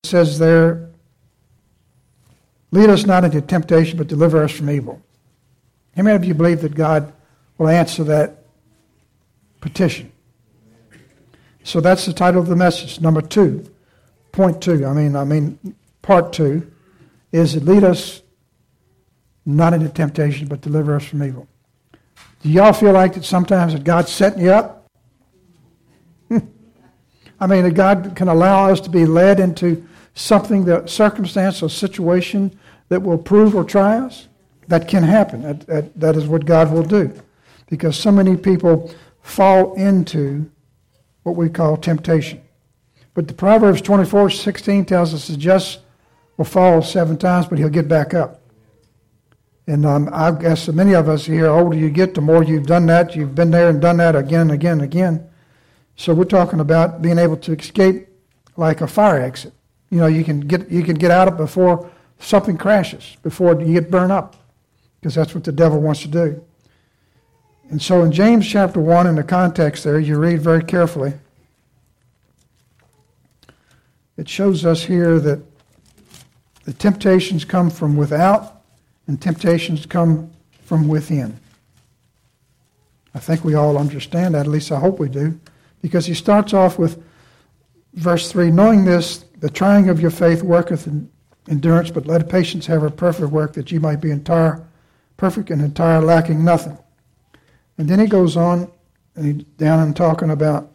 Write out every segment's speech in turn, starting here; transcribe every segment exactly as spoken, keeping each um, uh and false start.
says there, lead us not into temptation, but deliver us from evil. How many of you believe that God will answer that petition? So that's the title of the message. Number two, point two, I mean, I mean, part two, is to lead us not into temptation, but deliver us from evil. Do y'all feel like that sometimes that God's setting you up? I mean, that God can allow us to be led into something, that circumstance or situation that will prove or try us? That can happen. That, that, that is what God will do. Because so many people fall into what we call temptation. But the Proverbs twenty-four sixteen tells us the just will fall seven times, but he'll get back up. And um, I guess many of us here, the older you get, the more you've done that. You've been there and done that again and again and again. So we're talking about being able to escape like a fire exit. You know, you can get you can get out of it before something crashes, before you get burned up, because that's what the devil wants to do. And so in James chapter one, in the context there, you read very carefully. It shows us here that the temptations come from without and temptations come from within. I think we all understand that, at least I hope we do. Because he starts off with verse three, knowing this, the trying of your faith worketh in endurance, but let patience have her perfect work, that ye might be entire, perfect and entire, lacking nothing. And then he goes on, and he's down and talking about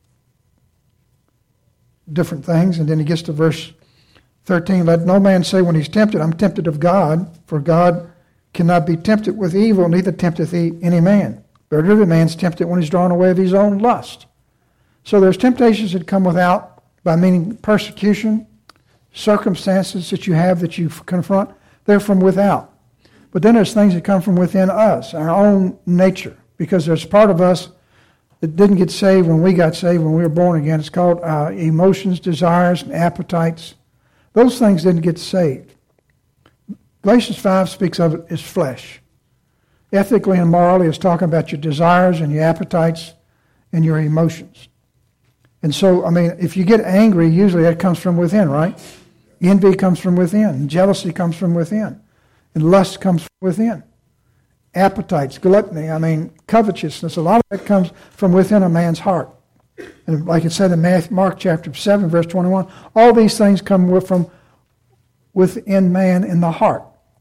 different things, and then he gets to verse thirteen, let no man say when he's tempted, I'm tempted of God, for God cannot be tempted with evil, neither tempteth he any man. But every man's tempted when he's drawn away of his own lust. So there's temptations that come without, by meaning persecution, circumstances that you have that you confront, they're from without. But then there's things that come from within us, our own nature, because there's part of us that didn't get saved when we got saved, when we were born again. It's called uh, emotions, desires, and appetites. Those things didn't get saved. Galatians five speaks of it as flesh. Ethically and morally, it's talking about your desires and your appetites and your emotions. And so, I mean, if you get angry, usually that comes from within, right? Envy comes from within. Jealousy comes from within. And lust comes from within. Appetites, gluttony, I mean, covetousness, a lot of that comes from within a man's heart. And like it said in Matthew, Mark chapter seven, verse twenty-one, all these things come from within man in the heart.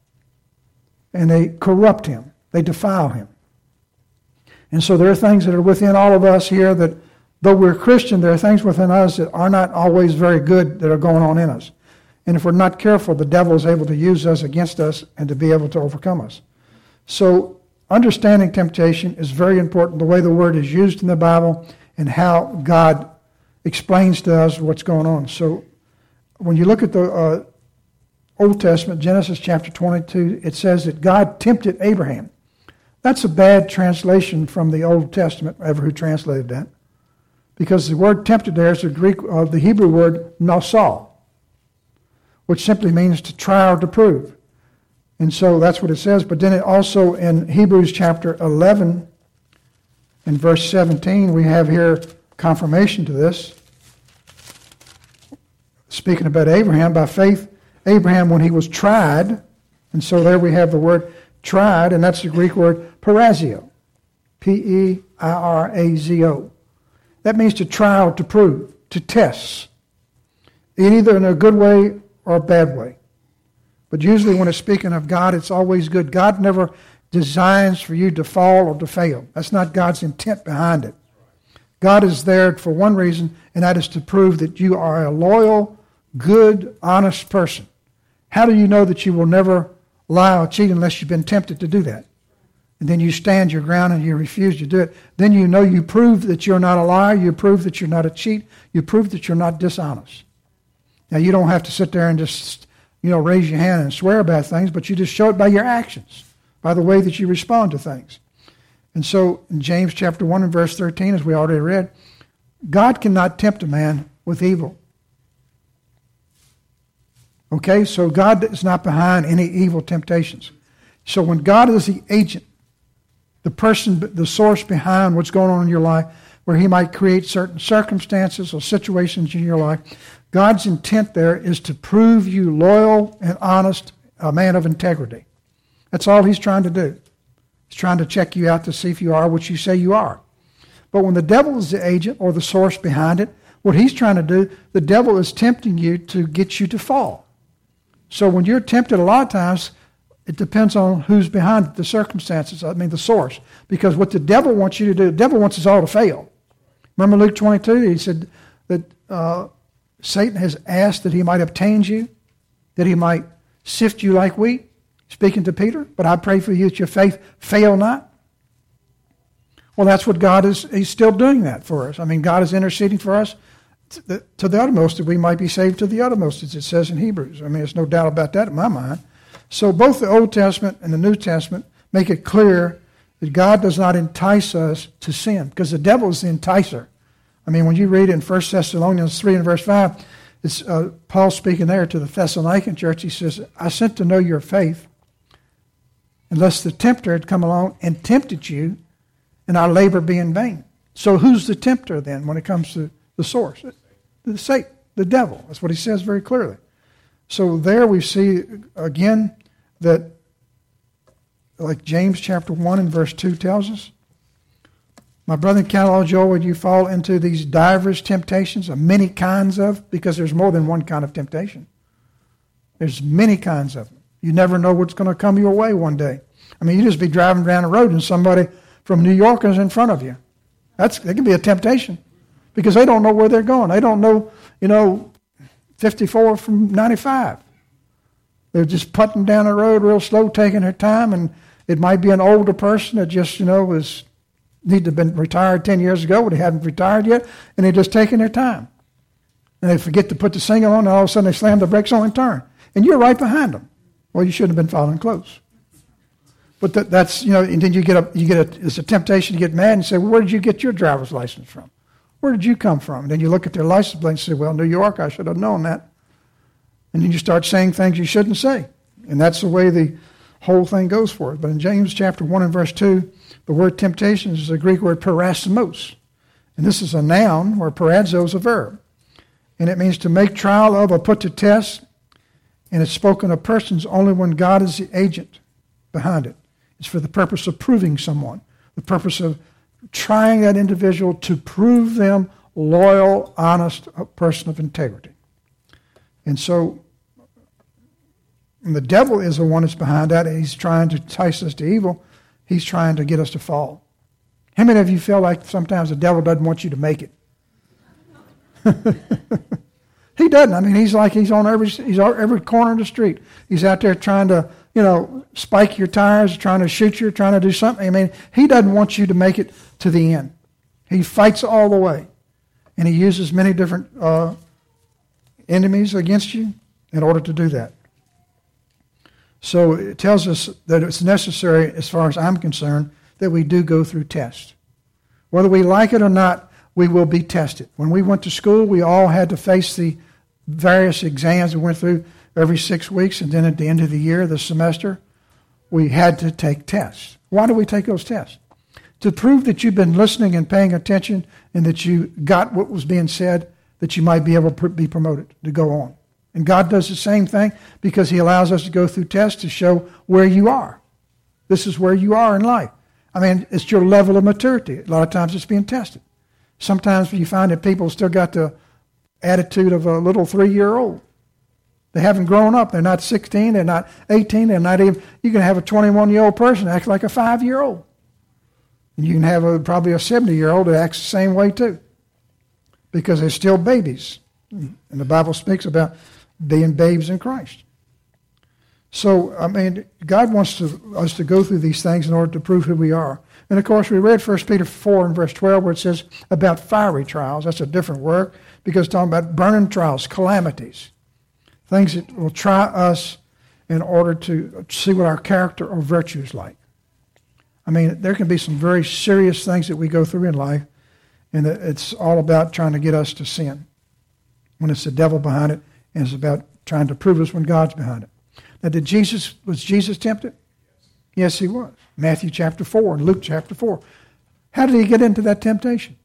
And they corrupt him. They defile him. And so there are things that are within all of us here that, though we're Christian, there are things within us that are not always very good that are going on in us. And if we're not careful, the devil is able to use us against us and to be able to overcome us. So understanding temptation is very important, the way the word is used in the Bible and how God explains to us what's going on. So when you look at the uh, Old Testament, Genesis chapter twenty-two, it says that God tempted Abraham. That's a bad translation from the Old Testament, ever who translated that. Because the word tempted there is the Greek, uh, the Hebrew word nasal, which simply means to try or to prove. And so that's what it says. But then it also in Hebrews chapter eleven, in verse seventeen, we have here confirmation to this. Speaking about Abraham, by faith, Abraham, when he was tried, and so there we have the word tried, and that's the Greek word parazio, P E I R A Z O. That means to try or to prove, to test, either in a good way or a bad way. But usually when it's speaking of God, it's always good. God never designs for you to fall or to fail. That's not God's intent behind it. God is there for one reason, and that is to prove that you are a loyal, good, honest person. How do you know that you will never lie or cheat unless you've been tempted to do that? And then you stand your ground and you refuse to do it. Then you know you prove that you're not a liar. You prove that you're not a cheat. You prove that you're not dishonest. Now, you don't have to sit there and just, you know, raise your hand and swear about things, but you just show it by your actions, by the way that you respond to things. And so in James chapter one and verse thirteen, as we already read, God cannot tempt a man with evil. Okay, so God is not behind any evil temptations. So when God is the agent, the person, the source behind what's going on in your life, where he might create certain circumstances or situations in your life. God's intent there is to prove you loyal and honest, a man of integrity. That's all he's trying to do. He's trying to check you out to see if you are what you say you are. But when the devil is the agent or the source behind it, what he's trying to do, the devil is tempting you to get you to fall. So when you're tempted, a lot of times, it depends on who's behind it, the circumstances, I mean the source. Because what the devil wants you to do, the devil wants us all to fail. Remember Luke twenty-two, he said that uh, Satan has asked that he might obtain you, that he might sift you like wheat, speaking to Peter, but I pray for you that your faith fail not. Well, that's what God is, he's still doing that for us. I mean, God is interceding for us to the, to the uttermost, that we might be saved to the uttermost, as it says in Hebrews. I mean, there's no doubt about that in my mind. So both the Old Testament and the New Testament make it clear that God does not entice us to sin, because the devil is the enticer. I mean, when you read in First Thessalonians three and verse five, it's uh, Paul speaking there to the Thessalonican church. He says, I sent to know your faith, unless the tempter had come along and tempted you, and our labor be in vain. So who's the tempter then when it comes to the source? The Satan, the devil. That's what he says very clearly. So there we see again that, like James chapter one and verse two tells us, my brother, count all joy when you fall into these divers temptations, of many kinds of, because there's more than one kind of temptation. There's many kinds of them. You never know what's going to come your way one day. I mean, you just be driving down the road and somebody from New York is in front of you. That's that can be a temptation, because they don't know where they're going. They don't know, you know, fifty-four from ninety-five. They're just putting down the road real slow, taking their time, and it might be an older person that just, you know, was need to have been retired ten years ago, but they haven't retired yet, and they're just taking their time. And they forget to put the signal on, and all of a sudden they slam the brakes on and turn. And you're right behind them. Well, you shouldn't have been following close. But that, that's, you know, and then you get a, you get a, it's a temptation to get mad and say, well, where did you get your driver's license from? Where did you come from? And then you look at their license plate and say, well, New York, I should have known that. And then you start saying things you shouldn't say. And that's the way the whole thing goes for it. But in James chapter one and verse two, the word temptation is the Greek word parasmos. And this is a noun, where parazo is a verb. And it means to make trial of or put to test. And it's spoken of persons only when God is the agent behind it. It's for the purpose of proving someone, the purpose of trying that individual to prove them loyal, honest, a person of integrity. And so and the devil is the one that's behind that. He's trying to entice us to evil. He's trying to get us to fall. How many of you feel like sometimes the devil doesn't want you to make it? He doesn't. I mean, he's like he's on every he's on every corner of the street. He's out there trying to, you know, spike your tires, trying to shoot you, trying to do something. I mean, he doesn't want you to make it to the end. He fights all the way. And he uses many different uh, enemies against you in order to do that. So it tells us that it's necessary, as far as I'm concerned, that we do go through tests. Whether we like it or not, we will be tested. When we went to school, we all had to face the various exams we went through every six weeks, and then at the end of the year, the semester, we had to take tests. Why do we take those tests? To prove that you've been listening and paying attention, and that you got what was being said, that you might be able to be promoted, to go on. And God does the same thing, because he allows us to go through tests to show where you are. This is where you are in life. I mean, it's your level of maturity. A lot of times it's being tested. Sometimes you find that people still got the attitude of a little three-year-old. They haven't grown up. They're not sixteen. They're not eighteen. They're not even. You can have a twenty-one-year-old person act like a five-year-old. And you can have a, probably a seventy-year-old that acts the same way too, because they're still babies. And the Bible speaks about being babes in Christ. So, I mean, God wants to, us to go through these things in order to prove who we are. And, of course, we read First Peter four and verse twelve, where it says about fiery trials. That's a different word, because it's talking about burning trials, calamities, things that will try us in order to see what our character or virtue is like. I mean, there can be some very serious things that we go through in life, and it's all about trying to get us to sin. When it's the devil behind it, and it's about trying to prove us when God's behind it. Now, did Jesus, was Jesus tempted? Yes, he was. Matthew chapter four and Luke chapter four. How did he get into that temptation?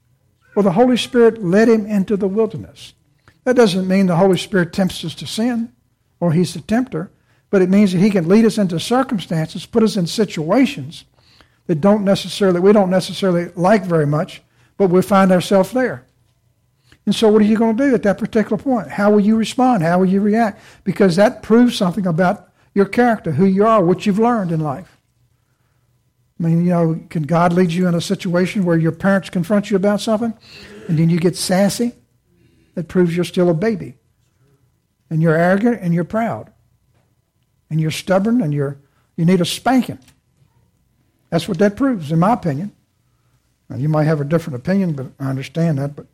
Well, the Holy Spirit led him into the wilderness. That doesn't mean the Holy Spirit tempts us to sin or he's the tempter, but it means that he can lead us into circumstances, put us in situations that don't necessarily we don't necessarily like very much, but we find ourselves there. And so what are you going to do at that particular point? How will you respond? How will you react? Because that proves something about your character, who you are, what you've learned in life. I mean, you know, can God lead you in a situation where your parents confront you about something and then you get sassy? That proves you're still a baby. And you're arrogant and you're proud. And you're stubborn and you're you need a spanking. That's what that proves, in my opinion. Now, you might have a different opinion, but I understand that. But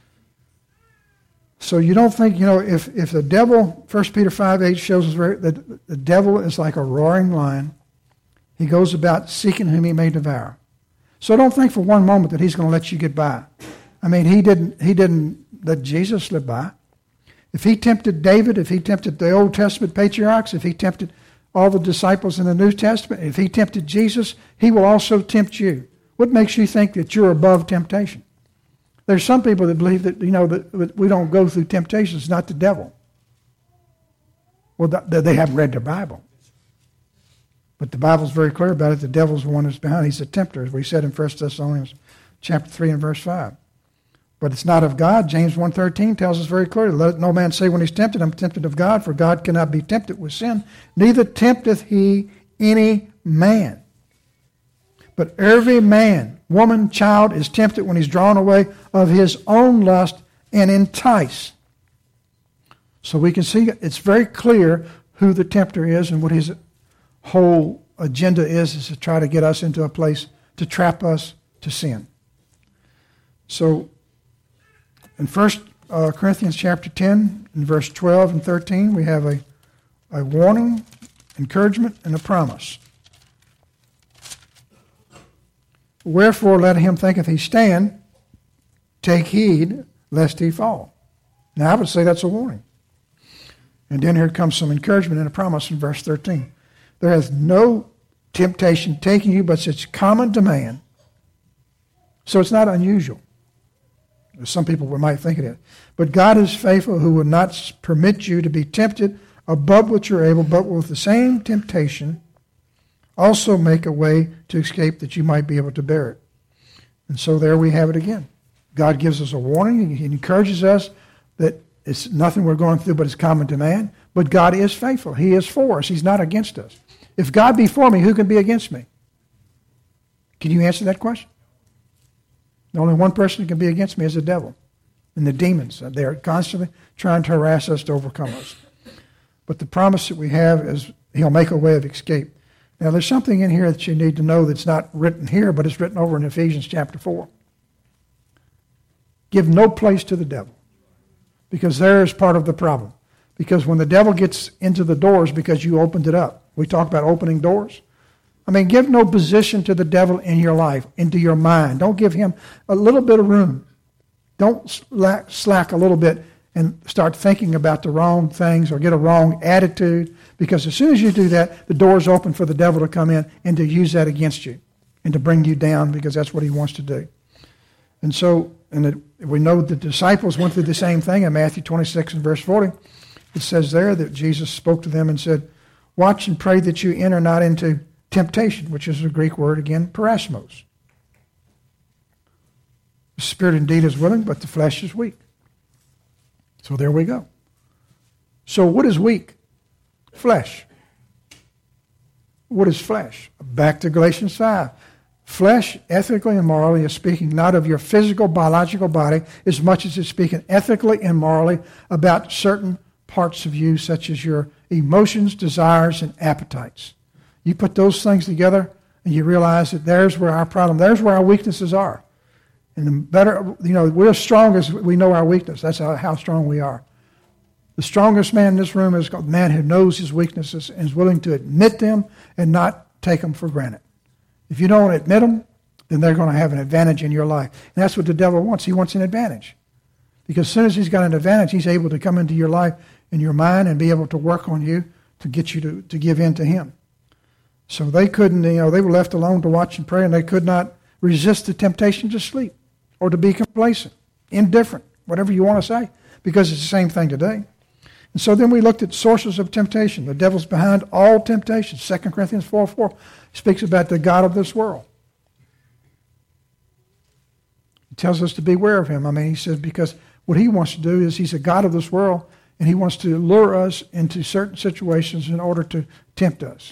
so you don't think, you know, if, if the devil, First Peter five eight shows us very, that the devil is like a roaring lion. He goes about seeking whom he may devour. So don't think for one moment that he's going to let you get by. I mean, he didn't he didn't let Jesus slip by. If he tempted David, if he tempted the Old Testament patriarchs, if he tempted all the disciples in the New Testament, if he tempted Jesus, he will also tempt you. What makes you think that you're above temptation? There's some people that believe that, you know, that we don't go through temptations, not the devil. Well, they haven't read their Bible. But the Bible's very clear about it. The devil's the one who's behind. He's a tempter, as we said in First Thessalonians chapter three and verse five. But it's not of God. James one thirteen tells us very clearly, let no man say when he's tempted, I'm tempted of God, for God cannot be tempted with sin, neither tempteth he any man. But every man, woman, child is tempted when he's drawn away of his own lust and enticed. So we can see it's very clear who the tempter is and what his whole agenda is, is to try to get us into a place to trap us to sin. So in First uh, Corinthians chapter ten, in verse twelve and thirteen, we have a, a warning, encouragement, and a promise. Wherefore let him think if he stand, take heed lest he fall. Now I would say that's a warning. And then here comes some encouragement and a promise in verse thirteen. There is no temptation taking you, but it's common to man. So it's not unusual. Some people might think it is. But God is faithful, who will not permit you to be tempted above what you're able, but with the same temptation also make a way to escape that you might be able to bear it. And so there we have it again. God gives us a warning. He encourages us that it's nothing we're going through, but it's common to man. But God is faithful. He is for us. He's not against us. If God be for me, who can be against me? Can you answer that question? The only one person who can be against me is the devil and the demons. They're constantly trying to harass us to overcome us. But the promise that we have is he'll make a way of escape. Now, there's something in here that you need to know that's not written here, but it's written over in Ephesians chapter four. Give no place to the devil, because there is part of the problem. Because when the devil gets into the doors because you opened it up, we talk about opening doors. I mean, give no position to the devil in your life, into your mind. Don't give him a little bit of room. Don't slack, slack a little bit and start thinking about the wrong things or get a wrong attitude. Because as soon as you do that, the door's open for the devil to come in and to use that against you and to bring you down, because that's what he wants to do. And so, and it, we know the disciples went through the same thing in Matthew twenty-six and verse forty. It says there that Jesus spoke to them and said, watch and pray that you enter not into temptation, which is a Greek word again, parasmos. The spirit indeed is willing, but the flesh is weak. So there we go. So what is weak? Flesh. What is flesh? Back to Galatians five. Flesh, ethically and morally, is speaking not of your physical, biological body as much as it's speaking ethically and morally about certain parts of you, such as your emotions, desires, and appetites. You put those things together and you realize that there's where our problem, there's where our weaknesses are. And the better, you know, we're as strong as we know our weakness. That's how, how strong we are. The strongest man in this room is a man who knows his weaknesses and is willing to admit them and not take them for granted. If you don't admit them, then they're going to have an advantage in your life. And that's what the devil wants. He wants an advantage. Because as soon as he's got an advantage, he's able to come into your life and your mind and be able to work on you to get you to, to give in to him. So they couldn't, you know, they were left alone to watch and pray, and they could not resist the temptation to sleep. or to be complacent, indifferent, whatever you want to say, because it's the same thing today. And so then we looked at sources of temptation. The devil's behind all temptation. Second Corinthians four four speaks about the God of this world. He tells us to beware of him. I mean, he says because what he wants to do is he's a God of this world, and he wants to lure us into certain situations in order to tempt us,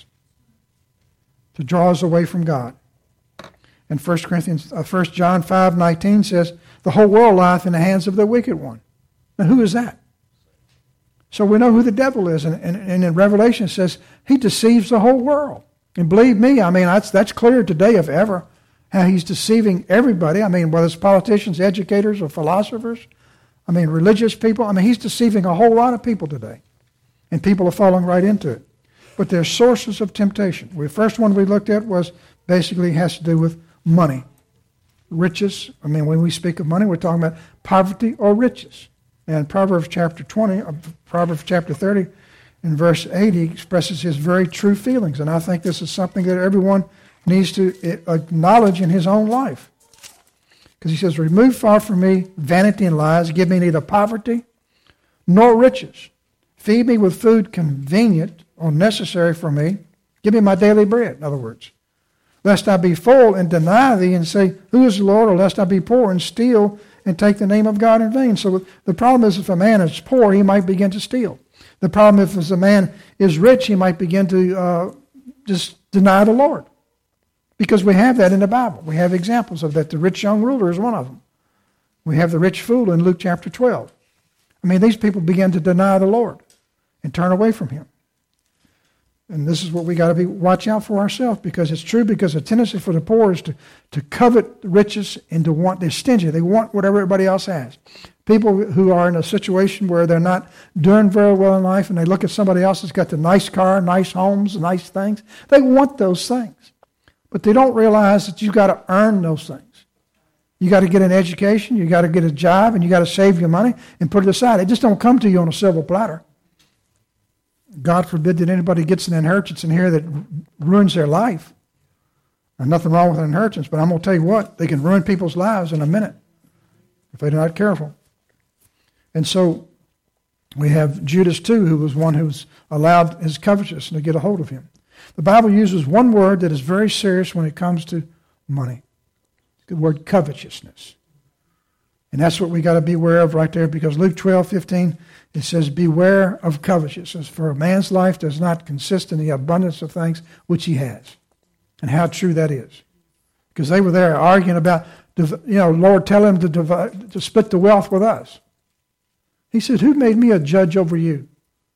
to draw us away from God. And First Corinthians, uh, First John five nineteen says, the whole world lieth in the hands of the wicked one. Now, who is that? So we know who the devil is. And, and, and in Revelation it says, he deceives the whole world. And believe me, I mean, that's, that's clear today if ever, how he's deceiving everybody. I mean, whether it's politicians, educators, or philosophers, I mean, religious people. I mean, he's deceiving a whole lot of people today. And people are falling right into it. But there's sources of temptation. The first one we looked at was basically has to do with money. Riches. I mean, when we speak of money, we're talking about poverty or riches. And Proverbs chapter twenty, Proverbs chapter thirty, in verse eight, he expresses his very true feelings. And I think this is something that everyone needs to acknowledge in his own life. Because he says, remove far from me vanity and lies, give me neither poverty nor riches. Feed me with food convenient or necessary for me. Give me my daily bread, in other words. Lest I be full and deny thee and say, who is the Lord? Or lest I be poor and steal and take the name of God in vain. So the problem is if a man is poor, he might begin to steal. The problem if as a man is rich, he might begin to uh, just deny the Lord. Because we have that in the Bible. We have examples of that. The rich young ruler is one of them. We have the rich fool in Luke chapter twelve. I mean, these people begin to deny the Lord and turn away from him. And this is what we got to be watch out for ourselves, because it's true, because the tendency for the poor is to, to covet riches and to want, they're stingy. They want whatever everybody else has. People who are in a situation where they're not doing very well in life and they look at somebody else that's got the nice car, nice homes, nice things, they want those things. But they don't realize that you've got to earn those things. You got to get an education, you got to get a job, and you got to save your money and put it aside. It just don't come to you on a silver platter. God forbid that anybody gets an inheritance in here that ruins their life. There's nothing wrong with an inheritance, but I'm going to tell you what, they can ruin people's lives in a minute if they're not careful. And so we have Judas too, who was one who was allowed his covetousness to get a hold of him. The Bible uses one word that is very serious when it comes to money. The word covetousness. And that's what we got to be aware of right there, because Luke twelve fifteen, it says, beware of covetousness, for a man's life does not consist in the abundance of things which he has. And how true that is. Because they were there arguing about, you know, Lord, tell him to, divide, to split the wealth with us. He said, who made me a judge over you?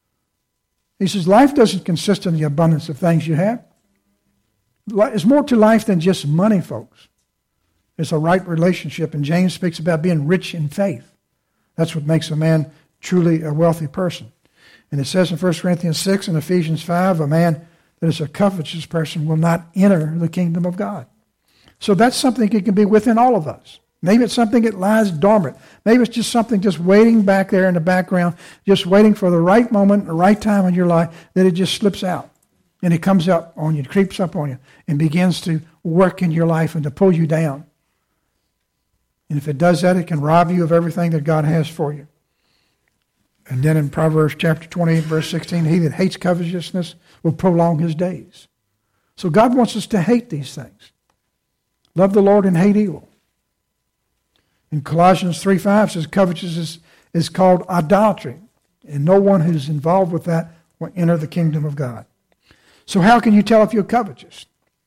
He says, life doesn't consist in the abundance of things you have. There's more to life than just money, folks. It's a right relationship, and James speaks about being rich in faith. That's what makes a man truly a wealthy person. And it says in First Corinthians six and Ephesians five, a man that is a covetous person will not enter the kingdom of God. So that's something that can be within all of us. Maybe it's something that lies dormant. Maybe it's just something just waiting back there in the background, just waiting for the right moment, the right time in your life, that it just slips out. And it comes up on you, creeps up on you, and begins to work in your life and to pull you down. And if it does that, it can rob you of everything that God has for you. And then in Proverbs chapter twenty-eight, verse sixteen, he that hates covetousness will prolong his days. So God wants us to hate these things. Love the Lord and hate evil. In Colossians three five says covetousness is called idolatry, and no one who's involved with that will enter the kingdom of God. So how can you tell if you're covetous?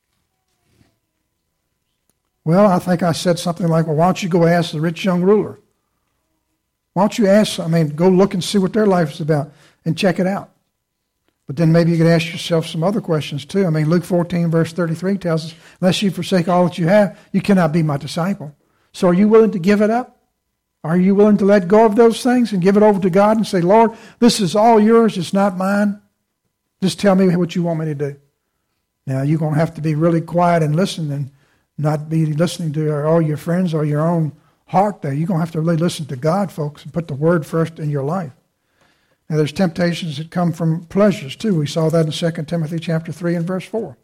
Well, I think I said something like, well, why don't you go ask the rich young ruler? Why don't you ask, I mean, go look and see what their life is about and check it out. But then maybe you could ask yourself some other questions too. I mean, Luke fourteen, verse thirty-three tells us, unless you forsake all that you have, you cannot be my disciple. So are you willing to give it up? Are you willing to let go of those things and give it over to God and say, Lord, this is all yours, it's not mine. Just tell me what you want me to do. Now, you're going to have to be really quiet and listen and not be listening to all your friends or your own heart there. You're going to have to really listen to God, folks, and put the Word first in your life. Now, there's temptations that come from pleasures, too. We saw that in Second Timothy chapter three and verse four.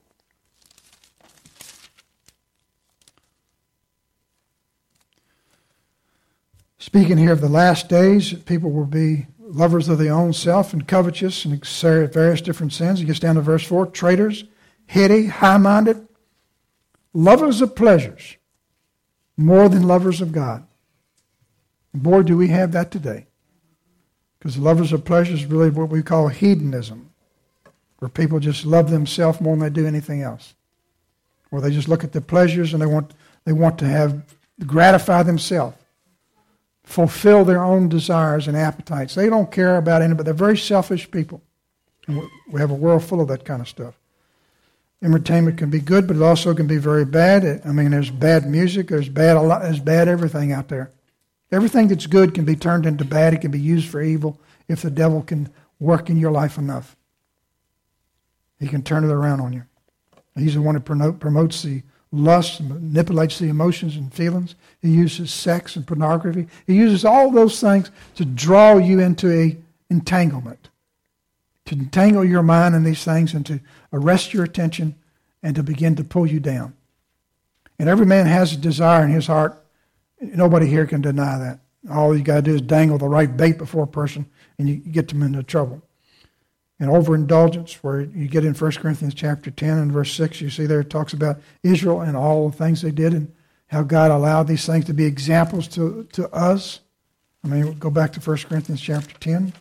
Speaking here of the last days, people will be lovers of their own self and covetous and various different sins. He gets down to verse four. Traitors, heady, high-minded, lovers of pleasures more than lovers of God. Boy, do we have that today. Because lovers of pleasure is really what we call hedonism, where people just love themselves more than they do anything else. Where they just look at the pleasures and they want they want to have gratify themselves, fulfill their own desires and appetites. They don't care about anybody. They're very selfish people. And we have a world full of that kind of stuff. Entertainment can be good, but it also can be very bad. I mean, there's bad music. There's bad, there's bad everything out there. Everything that's good can be turned into bad. It can be used for evil if the devil can work in your life enough. He can turn it around on you. He's the one who promotes the lust, manipulates the emotions and feelings. He uses sex and pornography. He uses all those things to draw you into a entanglement, to entangle your mind in these things and to arrest your attention and to begin to pull you down. And every man has a desire in his heart. Nobody here can deny that. All you got to do is dangle the right bait before a person and you get them into trouble. And overindulgence, where you get in First Corinthians chapter ten and verse six, you see there it talks about Israel and all the things they did and how God allowed these things to be examples to, to us. I mean, we'll go back to First Corinthians chapter ten.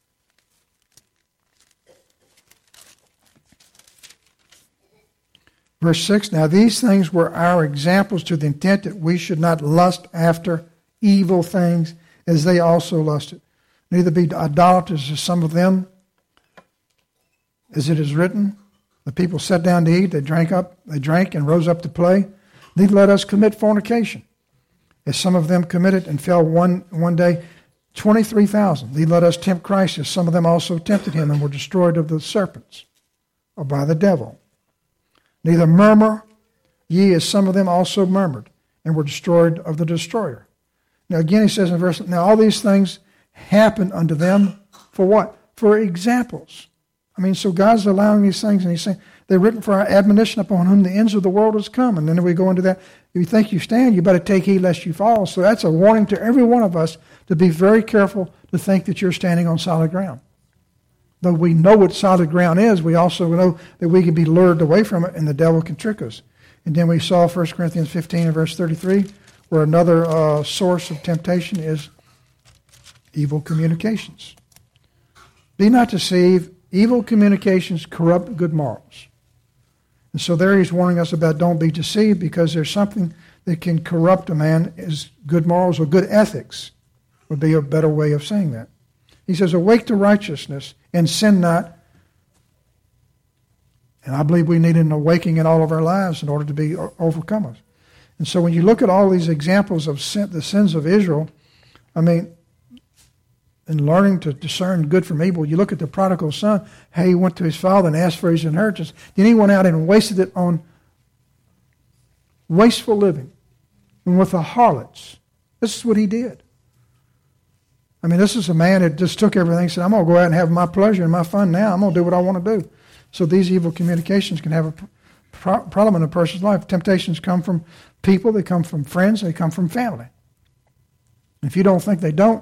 Verse six, now these things were our examples to the intent that we should not lust after evil things as they also lusted. Neither be idolaters as some of them, as it is written, the people sat down to eat, they drank up, they drank and rose up to play. Neither let us commit fornication, as some of them committed and fell one one day twenty-three thousand. Neither let us tempt Christ, as some of them also tempted him and were destroyed of the serpents, or by the devil. Neither murmur ye, as some of them also murmured and were destroyed of the destroyer. Now again he says in verse, now all these things happen unto them for what? For examples. I mean, so God's allowing these things, and he's saying, they're written for our admonition upon whom the ends of the world has come. And then we go into that, if you think you stand, you better take heed lest you fall. So that's a warning to every one of us to be very careful to think that you're standing on solid ground. Though we know what solid ground is, we also know that we can be lured away from it, and the devil can trick us. And then we saw First Corinthians fifteen and verse thirty-three, where another uh, source of temptation is evil communications. Be not deceived. Evil communications corrupt good morals. And so there he's warning us about don't be deceived, because there's something that can corrupt a man is good morals or good ethics would be a better way of saying that. He says, awake to righteousness and sin not. And I believe we need an awakening in all of our lives in order to be overcomers. And so when you look at all these examples of sin, the sins of Israel, I mean, in learning to discern good from evil, you look at the prodigal son, how he went to his father and asked for his inheritance. Then he went out and wasted it on wasteful living and with the harlots. This is what he did. I mean, this is a man that just took everything and said, I'm going to go out and have my pleasure and my fun now. I'm going to do what I want to do. So these evil communications can have a pro- problem in a person's life. Temptations come from people. They come from friends. They come from family. If you don't think they don't,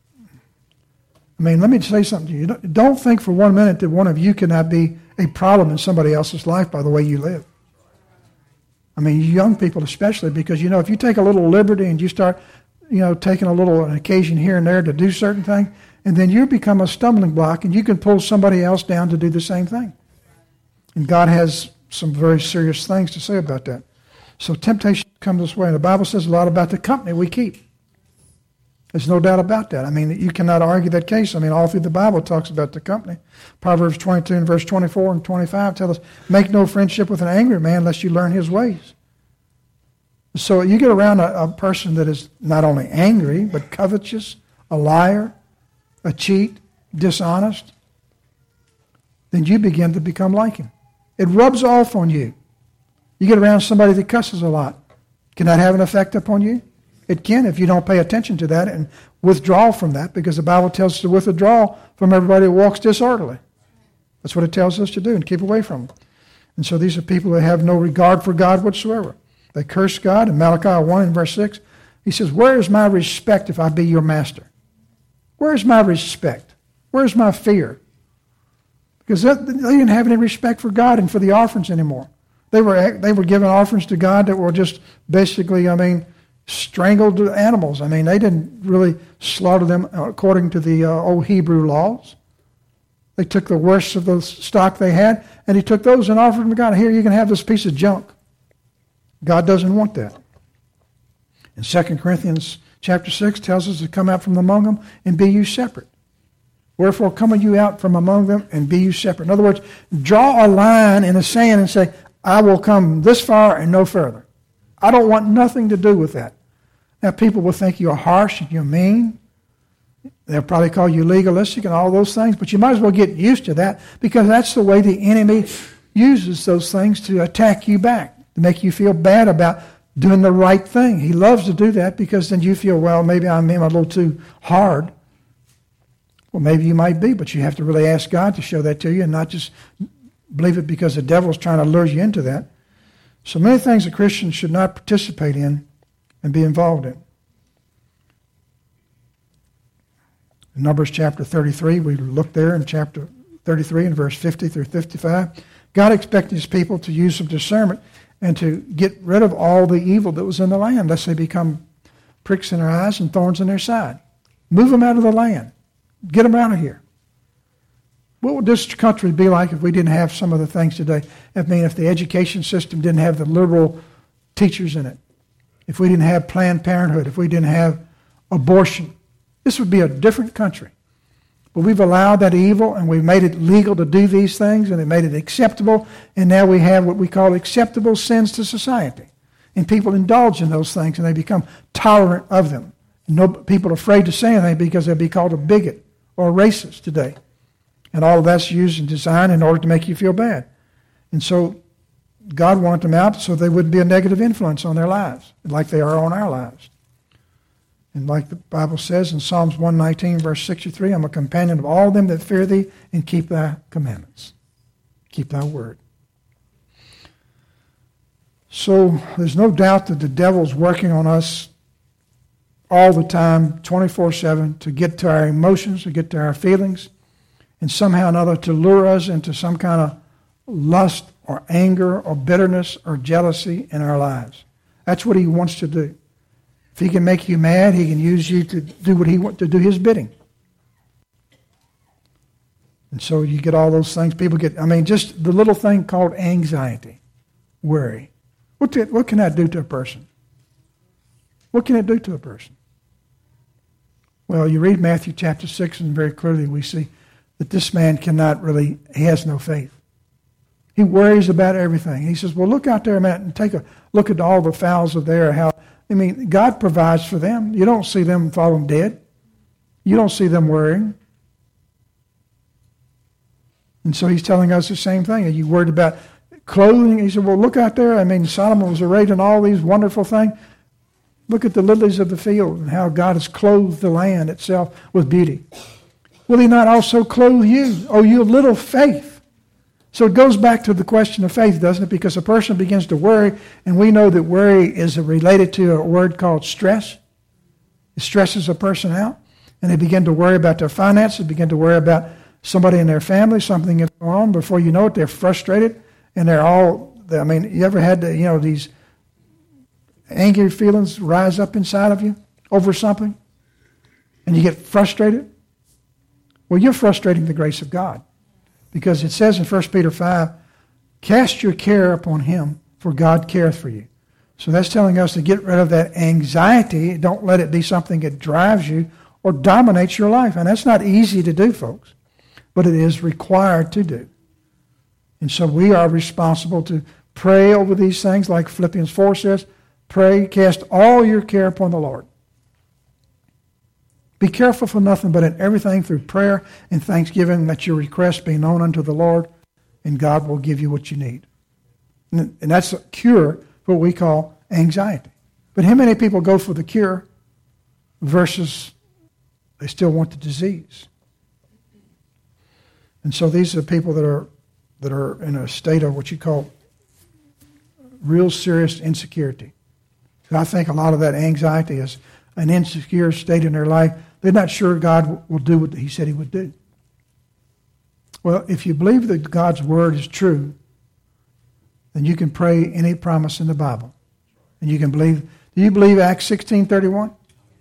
I mean, let me say something to you. Don't think for one minute that one of you cannot be a problem in somebody else's life by the way you live. I mean, young people especially, because, you know, if you take a little liberty and you start, you know, taking a little an occasion here and there to do certain things, and then you become a stumbling block and you can pull somebody else down to do the same thing. And God has some very serious things to say about that. So temptation comes this way. And the Bible says a lot about the company we keep. There's no doubt about that. I mean, you cannot argue that case. I mean, all through the Bible it talks about the company. Proverbs twenty-two and verse twenty-four and twenty-five tell us, make no friendship with an angry man lest you learn his ways. So you get around a, a person that is not only angry, but covetous, a liar, a cheat, dishonest, then you begin to become like him. It rubs off on you. You get around somebody that cusses a lot. Can that have an effect upon you? It can if you don't pay attention to that and withdraw from that, because the Bible tells us to withdraw from everybody who walks disorderly. That's what it tells us to do, and keep away from them. And so these are people that have no regard for God whatsoever. They curse God. In Malachi one and verse six, He says, where is my respect if I be your master? Where is my respect? Where is my fear? Because they didn't have any respect for God and for the offerings anymore. They were they were giving offerings to God that were just basically, I mean, strangled animals. I mean, they didn't really slaughter them according to the uh, old Hebrew laws. They took the worst of the stock they had, and he took those and offered them to God. Here, you can have this piece of junk. God doesn't want that. And Second Corinthians chapter six tells us to come out from among them and be you separate. Wherefore come you out from among them and be you separate. In other words, draw a line in the sand and say, I will come this far and no further. I don't want nothing to do with that. Now, people will think you're harsh and you're mean. They'll probably call you legalistic and all those things, but you might as well get used to that, because that's the way the enemy uses those things to attack you back, to make you feel bad about doing the right thing. He loves to do that, because then you feel, well, maybe I'm a little too hard. Well, maybe you might be, but you have to really ask God to show that to you and not just believe it because the devil's trying to lure you into that. So many things a Christian should not participate in and be involved in. In Numbers chapter thirty-three, we look there in chapter thirty-three and verse fifty through fifty-five. God expected his people to use some discernment and to get rid of all the evil that was in the land, lest they become pricks in their eyes and thorns in their side. Move them out of the land. Get them out of here. What would this country be like if we didn't have some of the things today? I mean, if the education system didn't have the liberal teachers in it, if we didn't have Planned Parenthood, if we didn't have abortion, this would be a different country. But we've allowed that evil, and we've made it legal to do these things, and it made it acceptable, and now we have what we call acceptable sins to society. And people indulge in those things, and they become tolerant of them. No, people are afraid to say anything because they'll be called a bigot or a racist today. And all of that's used and designed in order to make you feel bad. And so God wanted them out so they wouldn't be a negative influence on their lives, like they are on our lives. And like the Bible says in Psalms one nineteen, verse sixty-three, I'm a companion of all them that fear thee and keep thy commandments. Keep thy word. So there's no doubt that the devil's working on us all the time, twenty-four seven, to get to our emotions, to get to our feelings, and somehow or another to lure us into some kind of lust or anger or bitterness or jealousy in our lives. That's what he wants to do. If he can make you mad, he can use you to do what he wants, to do his bidding. And so you get all those things. People get, I mean, just the little thing called anxiety, worry. What, do, what can that do to a person? What can it do to a person? Well, you read Matthew chapter six, and very clearly we see that this man cannot really, he has no faith. He worries about everything. He says, well, look out there, man, and take a look at all the fowls of the air. How, I mean, God provides for them. You don't see them falling dead. You don't see them worrying. And so he's telling us the same thing. Are you worried about clothing? He said, well, look out there. I mean, Solomon was arrayed in all these wonderful things. Look at the lilies of the field and how God has clothed the land itself with beauty. Will he not also clothe you? Oh, you have little faith. So it goes back to the question of faith, doesn't it? Because a person begins to worry, and we know that worry is related to a word called stress. It stresses a person out, and they begin to worry about their finances, begin to worry about somebody in their family, something is going on. Before you know it, they're frustrated, and they're all, I mean, you ever had, the, you know, these angry feelings rise up inside of you over something, and you get frustrated? Well, you're frustrating the grace of God, because it says in First Peter five, cast your care upon him, for God careth for you. So that's telling us to get rid of that anxiety. Don't let it be something that drives you or dominates your life. And that's not easy to do, folks, but it is required to do. And so we are responsible to pray over these things, like Philippians four says, pray, cast all your care upon the Lord. Be careful for nothing, but in everything through prayer and thanksgiving, let your requests be known unto the Lord, and God will give you what you need. And that's a cure for what we call anxiety. But how many people go for the cure versus they still want the disease? And so these are people that are that are in a state of what you call real serious insecurity. So I think a lot of that anxiety is an insecure state in their life. They're not sure God will do what he said he would do. Well, if you believe that God's word is true, then you can pray any promise in the Bible. And you can believe. Do you believe Acts sixteen thirty-one?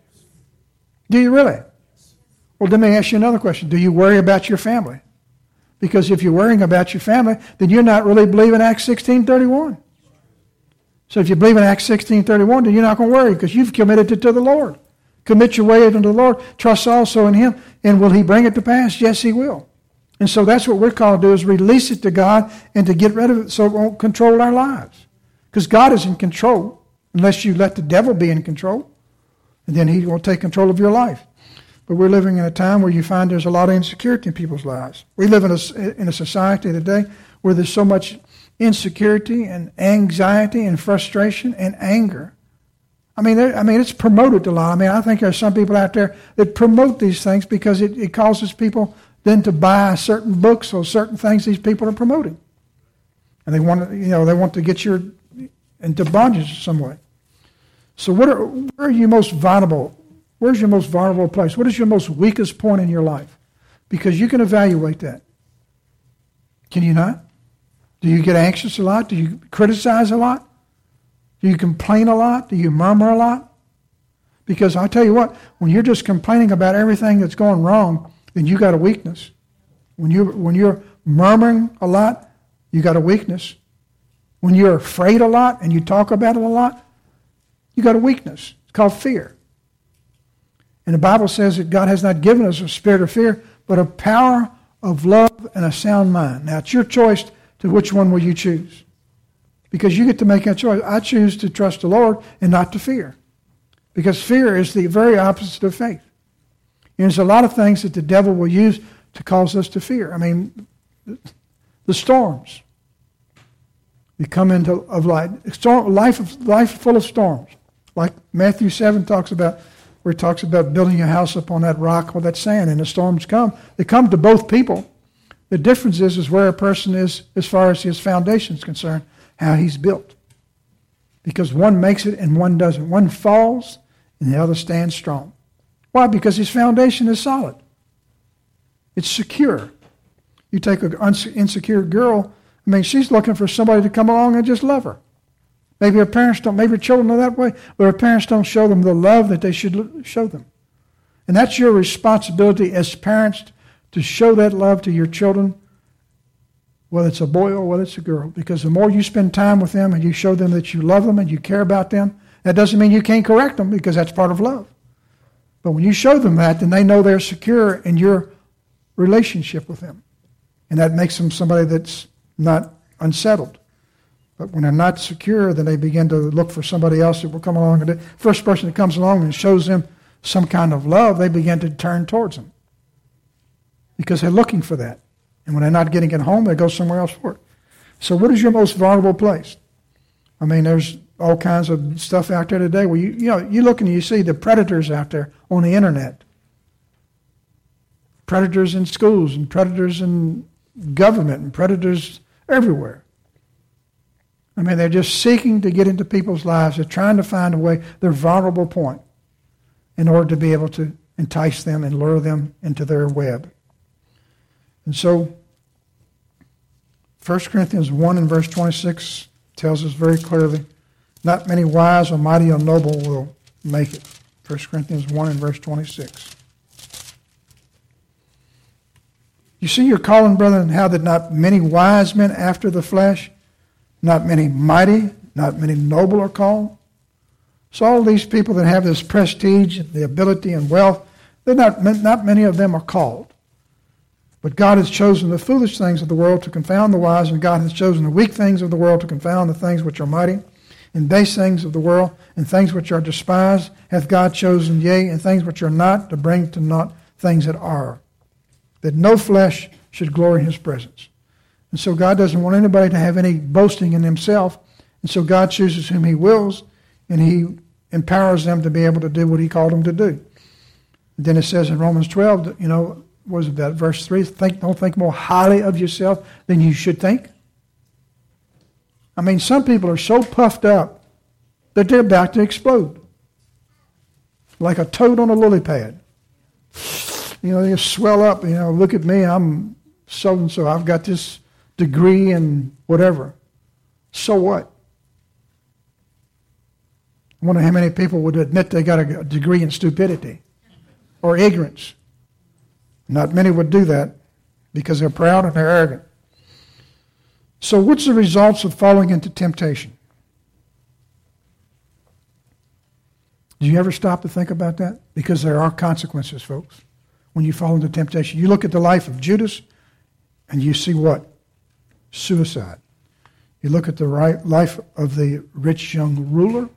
Do you really? Well, let me ask you another question. Do you worry about your family? Because if you're worrying about your family, then you're not really believing Acts sixteen thirty-one. So if you believe in Acts sixteen thirty-one, then you're not going to worry because you've committed it to the Lord. Commit your way unto the Lord. Trust also in him. And will he bring it to pass? Yes, he will. And so that's what we're called to do, is release it to God and to get rid of it so it won't control our lives. Because God is in control unless you let the devil be in control. And then he will take control of your life. But we're living in a time where you find there's a lot of insecurity in people's lives. We live in a, in a society today where there's so much insecurity and anxiety and frustration and anger. I mean, I mean, it's promoted a lot. I mean, I think there's some people out there that promote these things because it, it causes people then to buy certain books or certain things these people are promoting. And they want to, you know, they want to get you into bondage some way. So what are, where are you most vulnerable? Where's your most vulnerable place? What is your most weakest point in your life? Because you can evaluate that. Can you not? Do you get anxious a lot? Do you criticize a lot? Do you complain a lot? Do you murmur a lot? Because I tell you what, when you're just complaining about everything that's going wrong, then you got a weakness. When you when you're murmuring a lot, you got a weakness. When you're afraid a lot and you talk about it a lot, you got a weakness. It's called fear. And the Bible says that God has not given us a spirit of fear, but a power of love and a sound mind. Now, it's your choice to which one will you choose. Because you get to make that choice. I choose to trust the Lord and not to fear. Because fear is the very opposite of faith. And there's a lot of things that the devil will use to cause us to fear. I mean, the storms. You come into of life. Storm, life, of, life full of storms. Like Matthew seven talks about, where it talks about building your house upon that rock or that sand, and the storms come. They come to both people. The difference is, is where a person is as far as his foundation is concerned, how he's built. Because one makes it and one doesn't. One falls and the other stands strong. Why? Because his foundation is solid. It's secure. You take an insecure girl, I mean, she's looking for somebody to come along and just love her. Maybe her parents don't, maybe her children are that way, but her parents don't show them the love that they should show them. And that's your responsibility as parents to show that love to your children, whether it's a boy or whether it's a girl. Because the more you spend time with them and you show them that you love them and you care about them, that doesn't mean you can't correct them, because that's part of love. But when you show them that, then they know they're secure in your relationship with them. And that makes them somebody that's not unsettled. But when they're not secure, then they begin to look for somebody else that will come along. And the first person that comes along and shows them some kind of love, they begin to turn towards them. Because they're looking for that. And when they're not getting it home, they go somewhere else for it. So what is your most vulnerable place? I mean, there's all kinds of stuff out there today where you, you know, you look and you see the predators out there on the internet. Predators in schools and predators in government and predators everywhere. I mean, they're just seeking to get into people's lives. They're trying to find a way, their vulnerable point, in order to be able to entice them and lure them into their web. And so, First Corinthians one and verse twenty-six tells us very clearly, not many wise or mighty or noble will make it. First Corinthians one and verse twenty-six. You see your calling, brethren, how that not many wise men after the flesh, not many mighty, not many noble are called. So all these people that have this prestige, the ability and wealth, they're not, not many of them are called. But God has chosen the foolish things of the world to confound the wise, and God has chosen the weak things of the world to confound the things which are mighty, and base things of the world, and things which are despised, hath God chosen, yea, and things which are not, to bring to naught things that are, that no flesh should glory in his presence. And so God doesn't want anybody to have any boasting in himself, and so God chooses whom he wills, and he empowers them to be able to do what he called them to do. And then it says in Romans twelve, that, you know, what is it, that verse three, think, don't think more highly of yourself than you should think. I mean, some people are so puffed up that they're about to explode. Like a toad on a lily pad. You know, they just swell up. You know, look at me, I'm so-and-so. I've got this degree in whatever. So what? I wonder how many people would admit they got a degree in stupidity or ignorance. Not many would do that because they're proud and they're arrogant. So what's the results of falling into temptation? Do you ever stop to think about that? Because there are consequences, folks, when you fall into temptation. You look at the life of Judas and you see what? Suicide. You look at the right life of the rich young ruler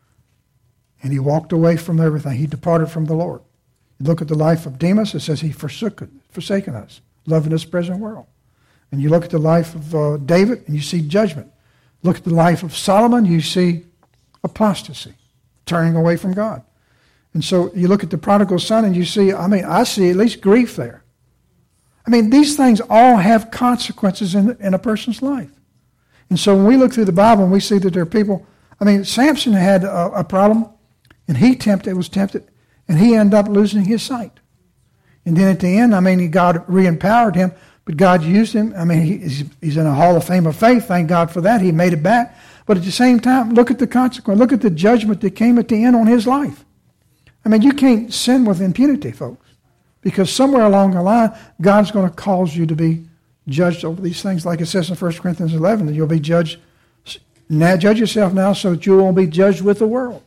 and he walked away from everything. He departed from the Lord. You look at the life of Demas, it says he forsook, forsaken us, loving this present world. And you look at the life of uh, David and you see judgment. Look at the life of Solomon, you see apostasy, turning away from God. And so you look at the prodigal son and you see, I mean, I see at least grief there. I mean, these things all have consequences in, in a person's life. And so when we look through the Bible and we see that there are people, I mean, Samson had a, a problem and he tempted, was tempted, and he ended up losing his sight. And then at the end, I mean, God re-empowered him, but God used him. I mean, he's, he's in a Hall of Fame of faith. Thank God for that. He made it back. But at the same time, look at the consequence. Look at the judgment that came at the end on his life. I mean, you can't sin with impunity, folks, because somewhere along the line, God's going to cause you to be judged over these things. Like it says in First Corinthians eleven, that you'll be judged. Now, judge yourself now so that you won't be judged with the world.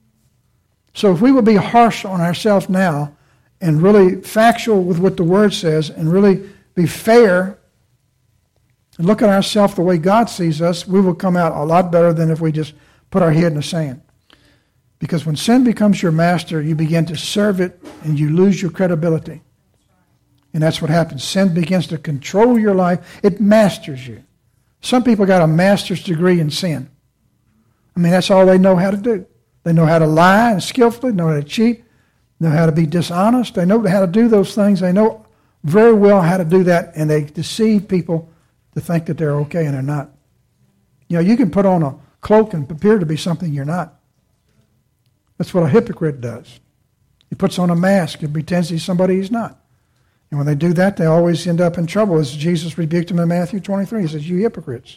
So if we would be harsh on ourselves now and really factual with what the Word says and really be fair and look at ourselves the way God sees us, we will come out a lot better than if we just put our head in the sand. Because when sin becomes your master, you begin to serve it and you lose your credibility. And that's what happens. Sin begins to control your life. It masters you. Some people got a master's degree in sin. I mean, that's all they know how to do. They know how to lie and skillfully, know how to cheat, know how to be dishonest. They know how to do those things. They know very well how to do that, and they deceive people to think that they're okay and they're not. You know, you can put on a cloak and appear to be something you're not. That's what a hypocrite does. He puts on a mask and pretends he's somebody he's not. And when they do that, they always end up in trouble. As Jesus rebuked them in Matthew twenty-three, he says, "You hypocrites."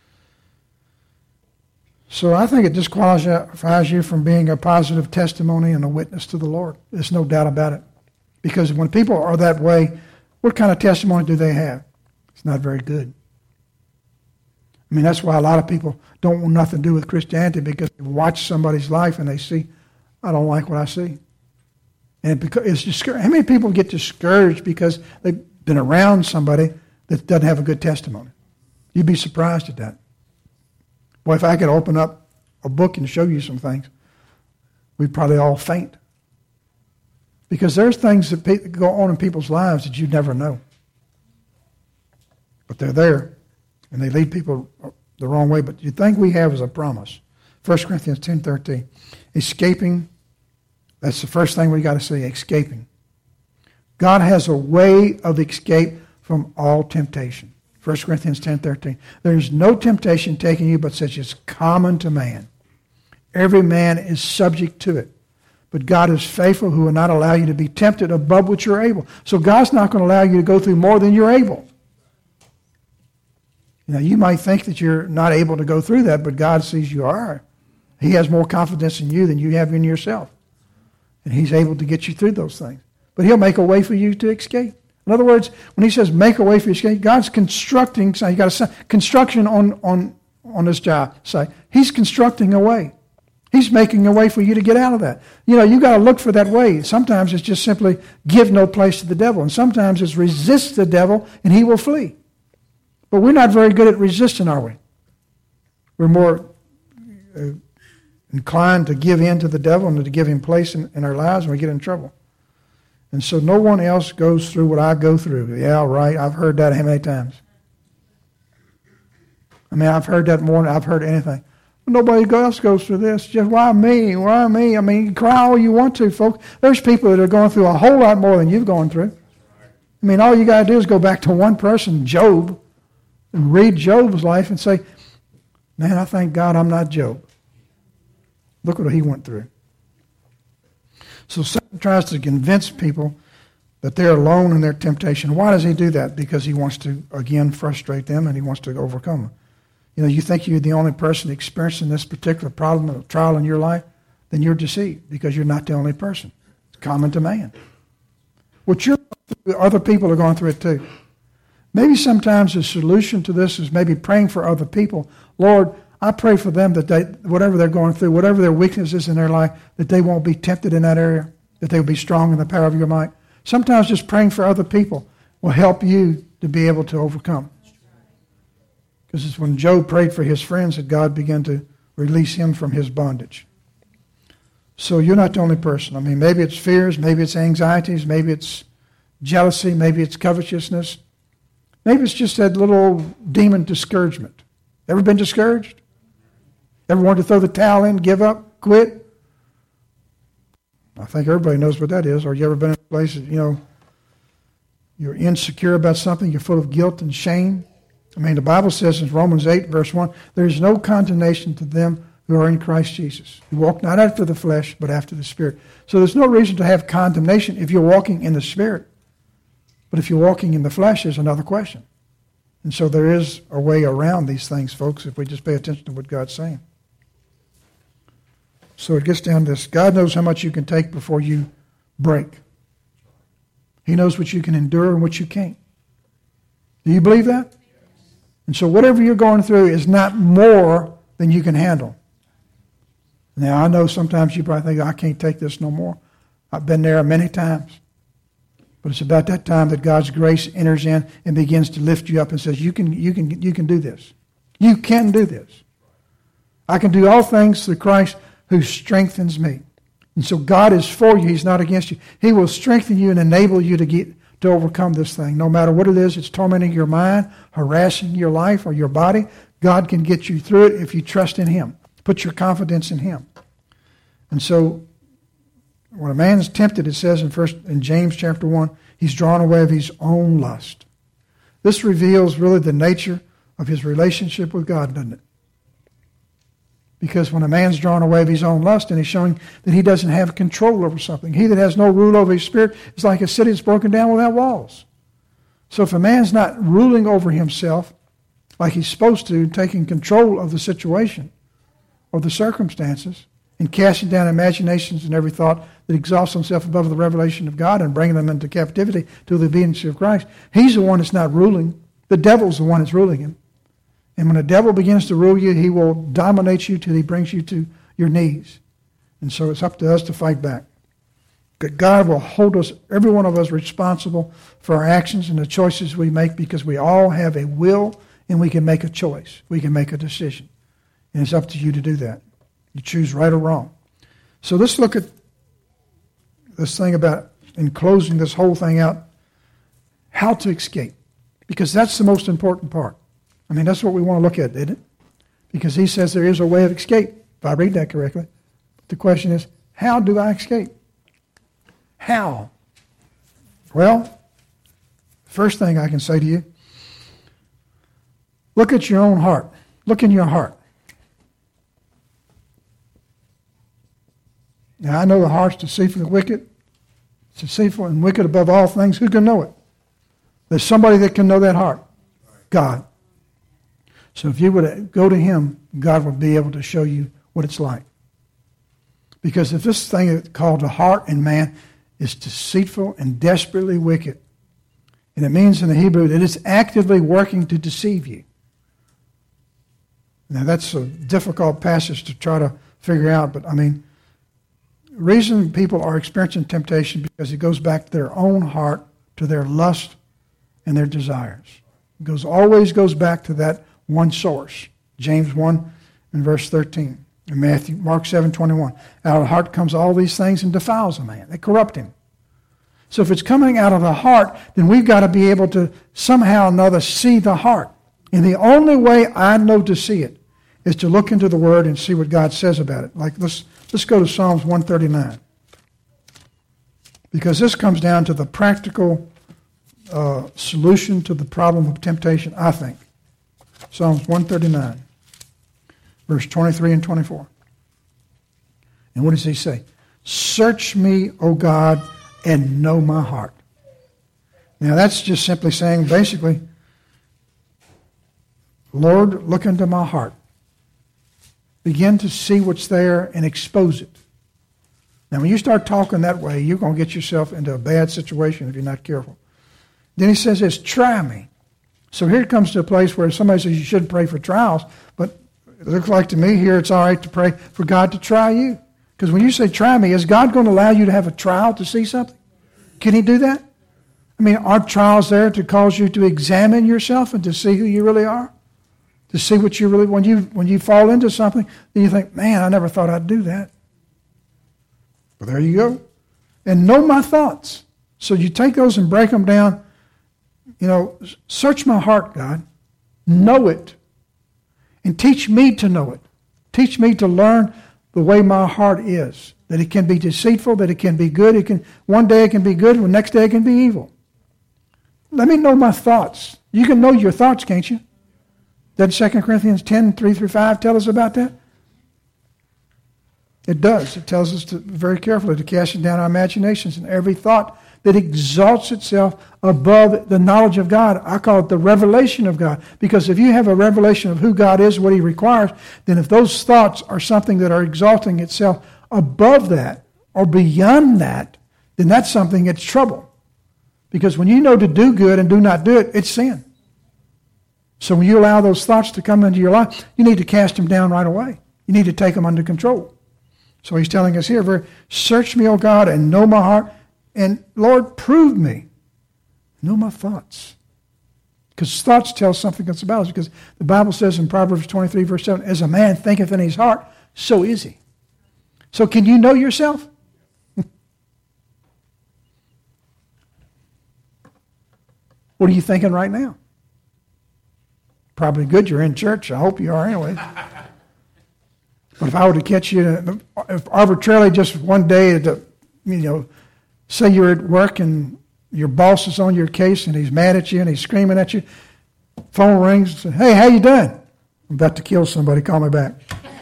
So I think it disqualifies you from being a positive testimony and a witness to the Lord. There's no doubt about it. Because when people are that way, what kind of testimony do they have? It's not very good. I mean, that's why a lot of people don't want nothing to do with Christianity, because they watch somebody's life and they see, I don't like what I see. And it's discouraging. How many people get discouraged because they've been around somebody that doesn't have a good testimony? You'd be surprised at that. Boy, if I could open up a book and show you some things, we'd probably all faint. Because there's things that go on in people's lives that you never know. But they're there, and they lead people the wrong way. But the thing we have is a promise. First Corinthians ten thirteen. Escaping, that's the first thing we got to see, escaping. God has a way of escape from all temptation. First Corinthians ten thirteen. There's no temptation taking you but such as common to man. Every man is subject to it. But God is faithful, who will not allow you to be tempted above what you're able. So God's not going to allow you to go through more than you're able. Now, you might think that you're not able to go through that, but God sees you are. He has more confidence in you than you have in yourself. And He's able to get you through those things. But He'll make a way for you to escape. In other words, when He says make a way for you to escape, God's constructing, so you got to construction on, on, on this job site. He's constructing a way. He's making a way for you to get out of that. You know, you got to look for that way. Sometimes it's just simply give no place to the devil. And sometimes it's resist the devil and he will flee. But we're not very good at resisting, are we? We're more uh, inclined to give in to the devil and to give him place in, in our lives, and we get in trouble. And so no one else goes through what I go through. Yeah, right. I've heard that how many times? I mean, I've heard that more than I've heard anything. Nobody else goes through this. Just why me? Why me? I mean, you cry all you want to, folks. There's people that are going through a whole lot more than you've gone through. I mean, all you got to do is go back to one person, Job, and read Job's life and say, man, I thank God I'm not Job. Look what he went through. So Satan tries to convince people that they're alone in their temptation. Why does he do that? Because he wants to, again, frustrate them and he wants to overcome them. You know, you think you're the only person experiencing this particular problem or trial in your life, then you're deceived because you're not the only person. It's common to man. What you're going through, other people are going through it too. Maybe sometimes the solution to this is maybe praying for other people. Lord, I pray for them that they, whatever they're going through, whatever their weakness is in their life, that they won't be tempted in that area, that they will be strong in the power of your might. Sometimes just praying for other people will help you to be able to overcome. Because it's when Job prayed for his friends that God began to release him from his bondage. So you're not the only person. I mean, maybe it's fears, maybe it's anxieties, maybe it's jealousy, maybe it's covetousness. Maybe it's just that little demon discouragement. Ever been discouraged? Ever wanted to throw the towel in, give up, quit? I think everybody knows what that is. Or you ever been in a place that, you know, you're insecure about something, you're full of guilt and shame? I mean, the Bible says in Romans eight, verse one, there is no condemnation to them who are in Christ Jesus, who walk not after the flesh, but after the Spirit. So there's no reason to have condemnation if you're walking in the Spirit. But if you're walking in the flesh, there's another question. And so there is a way around these things, folks, if we just pay attention to what God's saying. So it gets down to this. God knows how much you can take before you break. He knows what you can endure and what you can't. Do you believe that? And so whatever you're going through is not more than you can handle. Now, I know sometimes you probably think, I can't take this no more. I've been there many times. But it's about that time that God's grace enters in and begins to lift you up and says, you can, you can, you can do this. You can do this. I can do all things through Christ who strengthens me. And so God is for you. He's not against you. He will strengthen you and enable you to get to overcome this thing. No matter what it is, it's tormenting your mind, harassing your life or your body. God can get you through it if you trust in Him. Put your confidence in Him. And so when a man is tempted, it says in first in James chapter one, he's drawn away of his own lust. This reveals really the nature of his relationship with God, doesn't it? Because when a man's drawn away of his own lust, and he's showing that he doesn't have control over something. He that has no rule over his spirit is like a city that's broken down without walls. So if a man's not ruling over himself like he's supposed to, taking control of the situation or the circumstances, and casting down imaginations and every thought that exalts himself above the revelation of God and bringing them into captivity to the obedience of Christ, he's the one that's not ruling. The devil's the one that's ruling him. And when the devil begins to rule you, he will dominate you till he brings you to your knees. And so it's up to us to fight back. God will hold us, every one of us, responsible for our actions and the choices we make, because we all have a will and we can make a choice. We can make a decision. And it's up to you to do that. You choose right or wrong. So let's look at this thing about, in closing this whole thing out, how to escape. Because that's the most important part. I mean, that's what we want to look at, isn't it? Because he says there is a way of escape, if I read that correctly. But the question is, how do I escape? How? Well, first thing I can say to you, look at your own heart. Look in your heart. Now, I know the heart's deceitful and wicked. It's deceitful and wicked above all things. Who can know it? There's somebody that can know that heart. God. So if you would go to Him, God will be able to show you what it's like. Because if this thing called the heart in man is deceitful and desperately wicked, and it means in the Hebrew that it's actively working to deceive you. Now that's a difficult passage to try to figure out, but I mean, the reason people are experiencing temptation because it goes back to their own heart, to their lust and their desires. It goes always goes back to that one source. James one and verse thirteen. And Matthew, Mark seven twenty-one. Out of the heart comes all these things and defiles a man. They corrupt him. So if it's coming out of the heart, then we've got to be able to somehow or another see the heart. And the only way I know to see it is to look into the Word and see what God says about it. Like let's let's go to Psalms one thirty-nine. Because this comes down to the practical uh, solution to the problem of temptation, I think. Psalms one thirty-nine, verse twenty-three and twenty-four. And what does he say? Search me, O God, and know my heart. Now that's just simply saying, basically, Lord, look into my heart. Begin to see what's there and expose it. Now when you start talking that way, you're going to get yourself into a bad situation if you're not careful. Then he says this, try me. So here it comes to a place where somebody says you shouldn't pray for trials, but it looks like to me here it's all right to pray for God to try you. Because when you say try me, is God going to allow you to have a trial to see something? Can he do that? I mean, aren't trials there to cause you to examine yourself and to see who you really are? To see what you really, when you when you fall into something, then you think, man, I never thought I'd do that. Well, there you go. And know my thoughts. So you take those and break them down. You know, search my heart, God. Know it. And teach me to know it. Teach me to learn the way my heart is. That it can be deceitful, that it can be good. It can one day it can be good, the next day it can be evil. Let me know my thoughts. You can know your thoughts, can't you? Doesn't Second Corinthians ten, three through five tell us about that? It does. It tells us to very carefully to cast down our imaginations and every thought that exalts itself above the knowledge of God. I call it the revelation of God. Because if you have a revelation of who God is, what he requires, then if those thoughts are something that are exalting itself above that or beyond that, then that's something that's trouble. Because when you know to do good and do not do it, it's sin. So when you allow those thoughts to come into your life, you need to cast them down right away. You need to take them under control. So he's telling us here, very, search me, O God, and know my heart. And Lord, prove me. Know my thoughts. Because thoughts tell something that's about us. Because the Bible says in Proverbs twenty-three, verse seven, as a man thinketh in his heart, so is he. So can you know yourself? What are you thinking right now? Probably good you're in church. I hope you are anyway. But if I were to catch you, if arbitrarily just one day, to, you know, say you're at work and your boss is on your case and he's mad at you and he's screaming at you, phone rings, and, hey, how you doing? I'm about to kill somebody, call me back.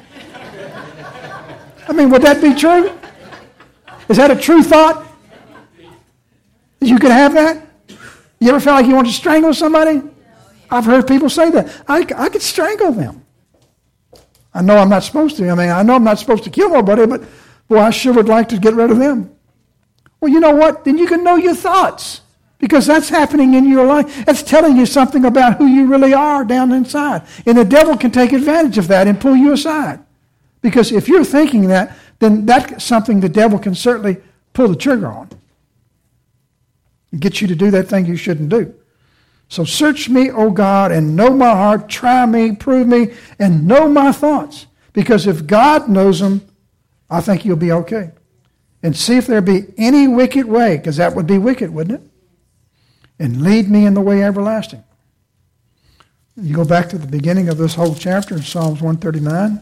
I mean, would that be true? Is that a true thought? You could have that? You ever felt like you want to strangle somebody? I've heard people say that. I, I could strangle them. I know I'm not supposed to. I mean, I know I'm not supposed to kill nobody, but boy, I sure would like to get rid of them. Well, you know what? Then you can know your thoughts because that's happening in your life. That's telling you something about who you really are down inside. And the devil can take advantage of that and pull you aside. Because if you're thinking that, then that's something the devil can certainly pull the trigger on and get you to do that thing you shouldn't do. So search me, O God, and know my heart. Try me, prove me, and know my thoughts. Because if God knows them, I think you'll be okay. And see if there be any wicked way, because that would be wicked, wouldn't it? And lead me in the way everlasting. You go back to the beginning of this whole chapter in Psalms one thirty-nine.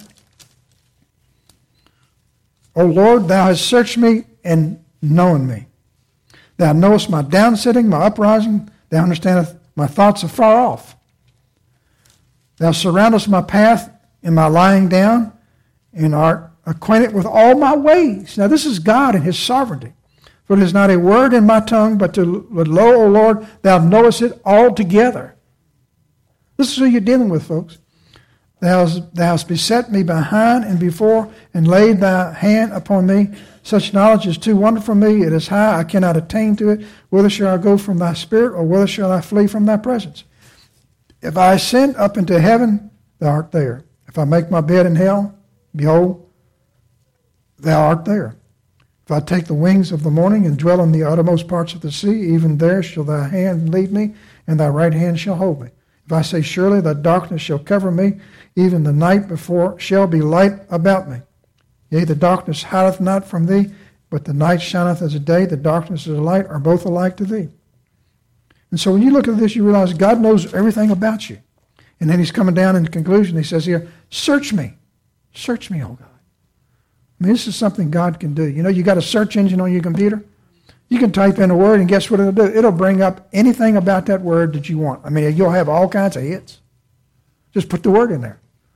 O Lord, thou hast searched me and known me. Thou knowest my downsitting, my uprising. Thou understandest my thoughts afar off. Thou surroundest my path in my lying down, and art acquainted with all my ways. Now this is God and his sovereignty. For it is not a word in my tongue, but to lo, O Lord, thou knowest it altogether. This is who you're dealing with, folks. Thou hast, thou hast beset me behind and before, and laid thy hand upon me. Such knowledge is too wonderful for me. It is high, I cannot attain to it. Whither shall I go from thy spirit, or whither shall I flee from thy presence? If I ascend up into heaven, thou art there. If I make my bed in hell, behold, thou art there. If I take the wings of the morning and dwell in the uttermost parts of the sea, even there shall thy hand lead me, and thy right hand shall hold me. If I say, surely the darkness shall cover me, even the night before shall be light about me. Yea, the darkness hideth not from thee, but the night shineth as a day, the darkness as a light are both alike to thee. And so when you look at this, you realize God knows everything about you. And then he's coming down in the conclusion, he says here, search me. Search me, O God. I mean, this is something God can do. You know, you got a search engine on your computer. You can type in a word, and guess what it'll do? It'll bring up anything about that word that you want. I mean, you'll have all kinds of hits. Just put the word in there.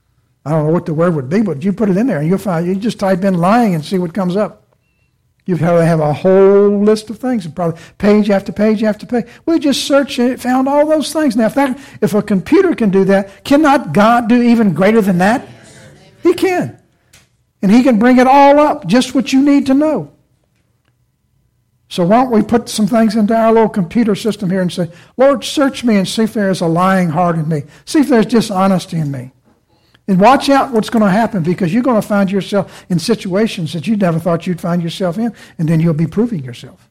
I don't know what the word would be, but you put it in there and you'll find, you just type in lying and see what comes up. You've got to have a whole list of things, and probably page after page after page. We just searched and it found all those things. Now, if that, if a computer can do that, cannot God do even greater than that? He can. And He can bring it all up, just what you need to know. So why don't we put some things into our little computer system here and say, Lord, search me and see if there is a lying heart in me. See if there's dishonesty in me. And watch out what's going to happen, because you're going to find yourself in situations that you never thought you'd find yourself in, and then you'll be proving yourself.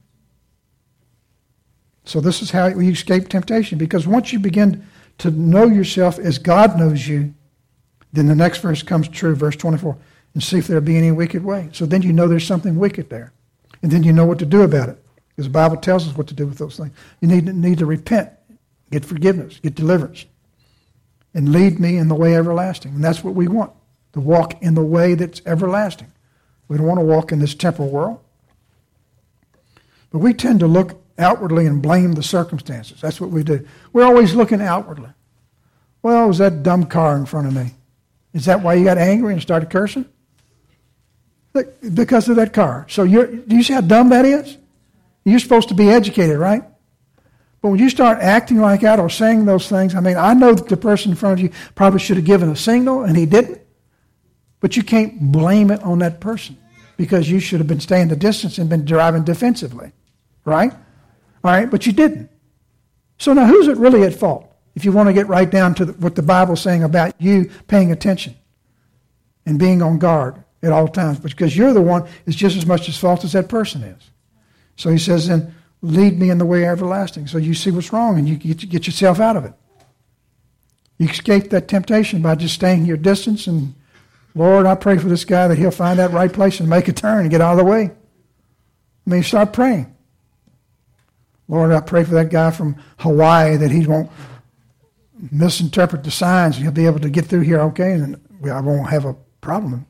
So this is how you escape temptation, because once you begin to know yourself as God knows you, then the next verse comes true, verse twenty-four, and see if there be any wicked way. So then you know there's something wicked there, and then you know what to do about it, because the Bible tells us what to do with those things. You need, need to repent, get forgiveness, get deliverance, and lead me in the way everlasting. And that's what we want, to walk in the way that's everlasting. We don't want to walk in this temporal world. But we tend to look outwardly and blame the circumstances. That's what we do. We're always looking outwardly. Well, it was that dumb car in front of me. Is that why you got angry and started cursing? Because of that car. So you're, do you see how dumb that is? You're supposed to be educated, right? But when you start acting like that or saying those things, I mean, I know that the person in front of you probably should have given a signal and he didn't. But you can't blame it on that person, because you should have been staying the distance and been driving defensively. Right? All right, but you didn't. So now who's it really at fault? If you want to get right down to the, what the Bible's saying about you paying attention and being on guard at all times, because you're the one that's just as much at fault as that person is. So he says, then, lead me in the way everlasting. So you see what's wrong and you get, get yourself out of it. You escape that temptation by just staying your distance, and Lord, I pray for this guy that he'll find that right place and make a turn and get out of the way. I mean, start praying. Lord, I pray for that guy from Hawaii that he won't misinterpret the signs and he'll be able to get through here okay, and I won't have a problem.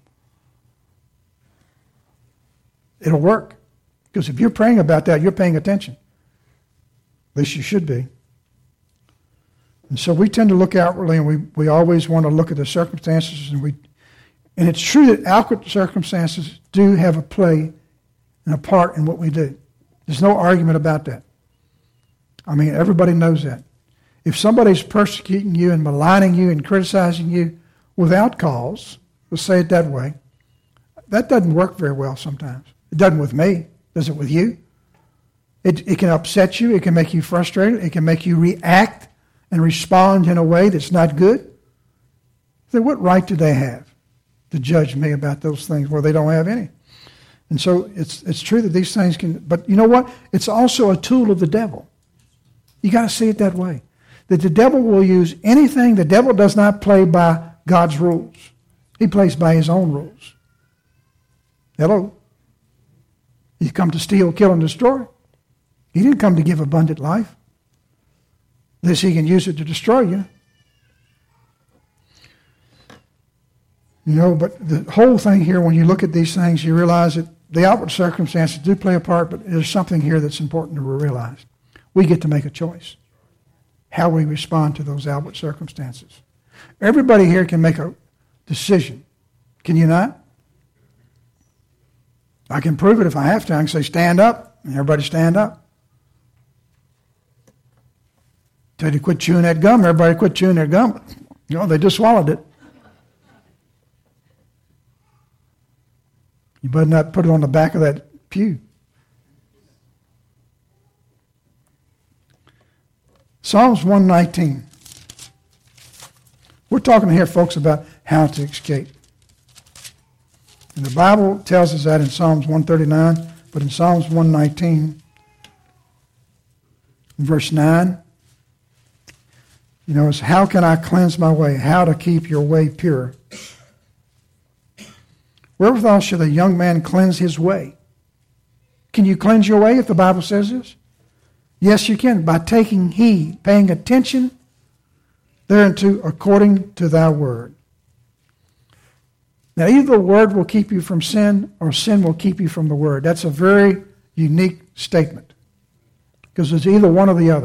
It'll work. Because if you're praying about that, you're paying attention. At least you should be. And so we tend to look outwardly, and we, we always want to look at the circumstances. And we, and it's true that outward circumstances do have a play and a part in what we do. There's no argument about that. I mean, everybody knows that. If somebody's persecuting you and maligning you and criticizing you without cause, we'll say it that way, that doesn't work very well sometimes. It doesn't with me. Does it with you? It, it can upset you. It can make you frustrated. It can make you react and respond in a way that's not good. Then what right do they have to judge me about those things where they don't have any? And so it's it's true that these things can, but you know what? It's also a tool of the devil. You got to see it that way. That the devil will use anything. The devil does not play by God's rules. He plays by his own rules. Hello? He's come to steal, kill, and destroy. He didn't come to give abundant life, unless he can use it to destroy you. You know, but the whole thing here, when you look at these things, you realize that the outward circumstances do play a part, but there's something here that's important to realize. We get to make a choice how we respond to those outward circumstances. Everybody here can make a decision. Can you not? I can prove it if I have to. I can say, stand up, and everybody stand up. Tell you to quit chewing that gum, everybody quit chewing their gum. You know, they just swallowed it. You better not put it on the back of that pew. Psalms one nineteen. We're talking here, folks, about how to escape. And the Bible tells us that in Psalms one thirty-nine, but in Psalms one nineteen, verse nine, you know, it's how can I cleanse my way? How to keep your way pure? Wherewithal should a young man cleanse his way? Can you cleanse your way if the Bible says this? Yes, you can, by taking heed, paying attention thereunto according to thy word. Now, either the word will keep you from sin or sin will keep you from the word. That's a very unique statement because it's either one or the other.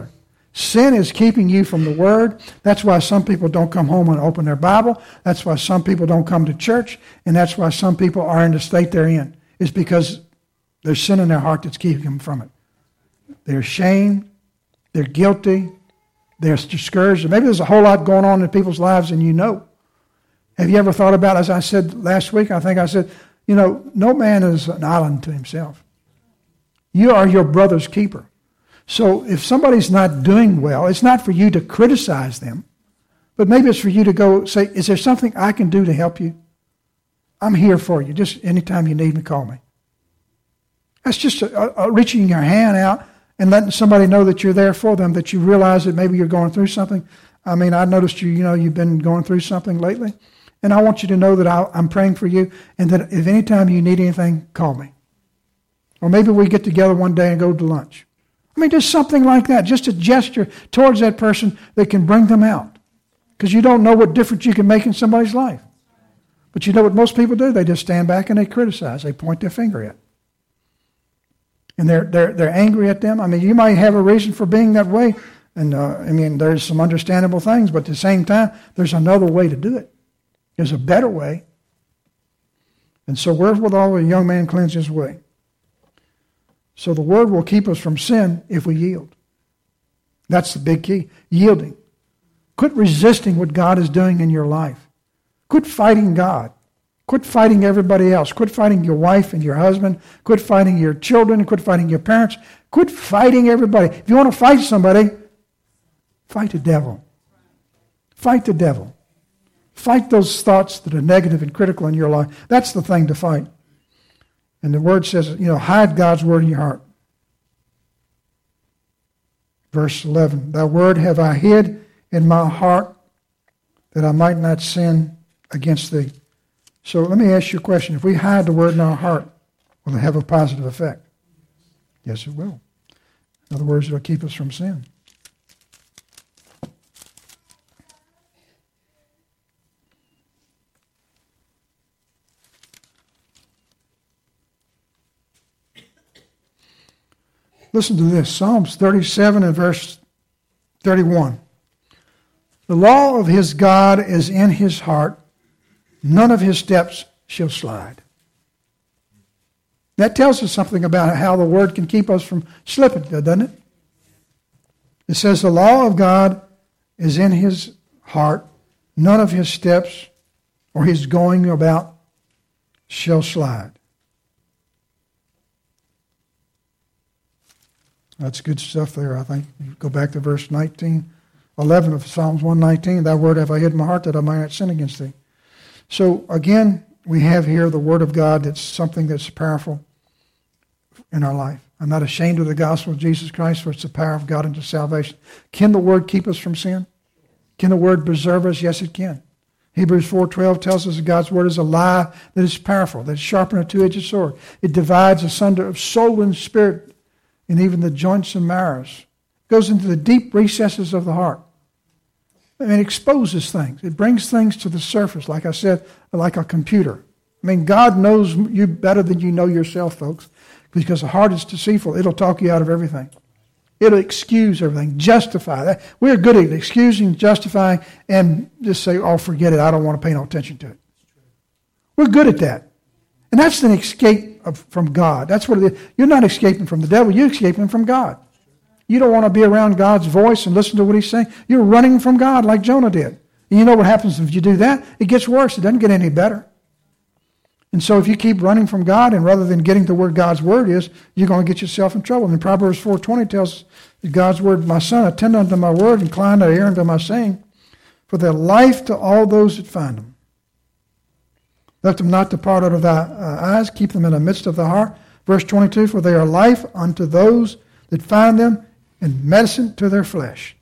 Sin is keeping you from the Word. That's why some people don't come home and open their Bible. That's why some people don't come to church. And that's why some people are in the state they're in. It's because there's sin in their heart that's keeping them from it. They're ashamed. They're guilty. They're discouraged. Maybe there's a whole lot going on in people's lives and you know. Have you ever thought about, as I said last week, I think I said, you know, no man is an island to himself. You are your brother's keeper. So if somebody's not doing well, it's not for you to criticize them, but maybe it's for you to go say, is there something I can do to help you? I'm here for you. Just anytime you need me, call me. That's just a, a reaching your hand out and letting somebody know that you're there for them, that you realize that maybe you're going through something. I mean, I noticed you, you know, you've been going through something lately, and I want you to know that I, I'm praying for you, and that if any time you need anything, call me. Or maybe we get together one day and go to lunch. I mean, just something like that, just a gesture towards that person that can bring them out. Because you don't know what difference you can make in somebody's life. But you know what most people do? They just stand back and they criticize. They point their finger at. And they're they're they're angry at them. I mean, you might have a reason for being that way. And, uh, I mean, there's some understandable things. But at the same time, there's another way to do it. There's a better way. And so wherewithal a young man cleanse his way. So the Word will keep us from sin if we yield. That's the big key. Yielding. Quit resisting what God is doing in your life. Quit fighting God. Quit fighting everybody else. Quit fighting your wife and your husband. Quit fighting your children. Quit fighting your parents. Quit fighting everybody. If you want to fight somebody, fight the devil. Fight the devil. Fight those thoughts that are negative and critical in your life. That's the thing to fight. And the Word says, you know, hide God's Word in your heart. Verse eleven, thy Word have I hid in my heart that I might not sin against thee. So let me ask you a question. If we hide the Word in our heart, will it have a positive effect? Yes, it will. In other words, it will keep us from sin. Listen to this, Psalms thirty-seven and verse thirty-one. The law of his God is in his heart. None of his steps shall slide. That tells us something about how the Word can keep us from slipping, doesn't it? It says the law of God is in his heart. None of his steps or his going about shall slide. That's good stuff there, I think. You go back to verse nineteen, eleven of Psalms one nineteen. Thy word have I hid in my heart that I might not sin against thee. So again, we have here the Word of God that's something that's powerful in our life. I'm not ashamed of the gospel of Jesus Christ, for it's the power of God unto salvation. Can the Word keep us from sin? Can the Word preserve us? Yes, it can. Hebrews four twelve tells us that God's Word is a lie that is powerful, that is sharper than a two-edged sword. It divides asunder of soul and spirit, and even the joints and marrows. It goes into the deep recesses of the heart. I mean, it exposes things. It brings things to the surface, like I said, like a computer. I mean, God knows you better than you know yourself, folks, because the heart is deceitful. It'll talk you out of everything. It'll excuse everything, justify that. We're good at excusing, justifying, and just say, oh, forget it. I don't want to pay no attention to it. We're good at that. And that's an escape of, from God. That's what it is. You're not escaping from the devil. You're escaping from God. You don't want to be around God's voice and listen to what he's saying. You're running from God like Jonah did. And you know what happens if you do that? It gets worse. It doesn't get any better. And so if you keep running from God, and rather than getting to where God's Word is, you're going to get yourself in trouble. And Proverbs four twenty tells us that God's Word, my son, attend unto my word, incline thy ear unto my saying, for their life to all those that find them. Let them not depart out of thy uh, eyes, keep them in the midst of thy heart. Verse twenty-two, for they are life unto those that find them, and medicine to their flesh.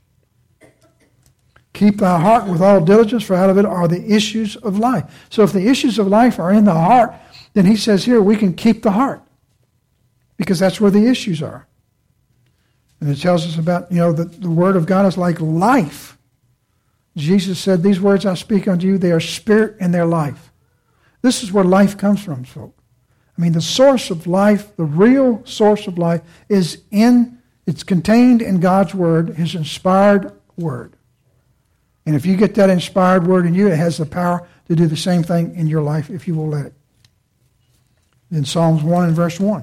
Keep thy heart with all diligence, for out of it are the issues of life. So if the issues of life are in the heart, then he says here we can keep the heart, because that's where the issues are. And it tells us about, you know, that the Word of God is like life. Jesus said, these words I speak unto you, they are spirit and their life. This is where life comes from, folks. I mean, the source of life, the real source of life, is in It's contained in God's Word, His inspired Word. And if you get that inspired Word in you, it has the power to do the same thing in your life if you will let it. In Psalms one and verse one.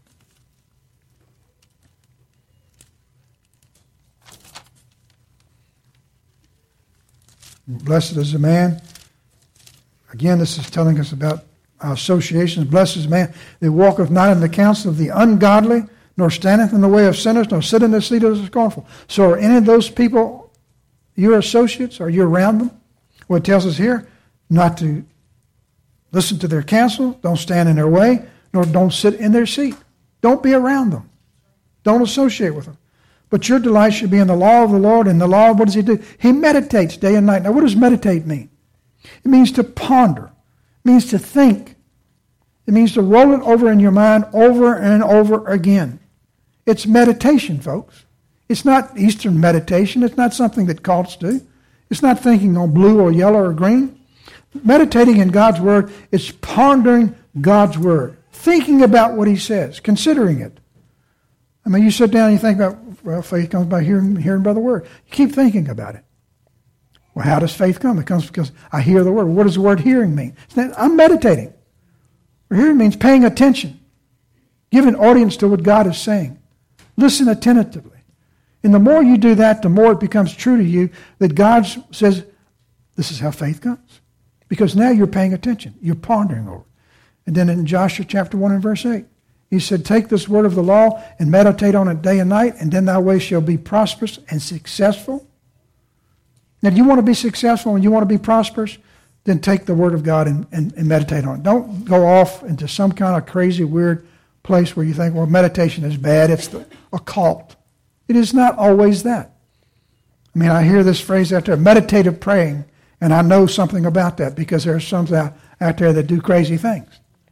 Blessed is the man. Again, this is telling us about our associations. Blessed is the man that walketh not in the counsel of the ungodly, nor standeth in the way of sinners, nor sitteth in the seat of the scornful. So are any of those people your associates? Are you around them? Well, it tells us here not to listen to their counsel, don't stand in their way, nor don't sit in their seat. Don't be around them. Don't associate with them. But your delight should be in the law of the Lord, and the law, what does he do? He meditates day and night. Now, what does meditate mean? It means to ponder. It means to think. It means to roll it over in your mind over and over again. It's meditation, folks. It's not Eastern meditation. It's not something that cults do. It's not thinking on blue or yellow or green. Meditating in God's Word is pondering God's Word, thinking about what He says, considering it. I mean, you sit down and you think about, well, faith comes by hearing, hearing by the Word. You keep thinking about it. Well, how does faith come? It comes because I hear the Word. What does the word hearing mean? I'm meditating. Hearing means paying attention, giving audience to what God is saying. Listen attentively. And the more you do that, the more it becomes true to you that God says, this is how faith comes. Because now you're paying attention. You're pondering over it. And then in Joshua chapter one and verse eight, He said, take this word of the law and meditate on it day and night, and then thy way shall be prosperous and successful. Now, if you want to be successful and you want to be prosperous, then take the word of God and, and, and meditate on it. Don't go off into some kind of crazy, weird place where you think, well, meditation is bad. It's the, a cult. It is not always that. I mean, I hear this phrase out there, meditative praying, and I know something about that because there are some out, out there that do crazy things.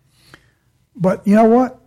But you know what?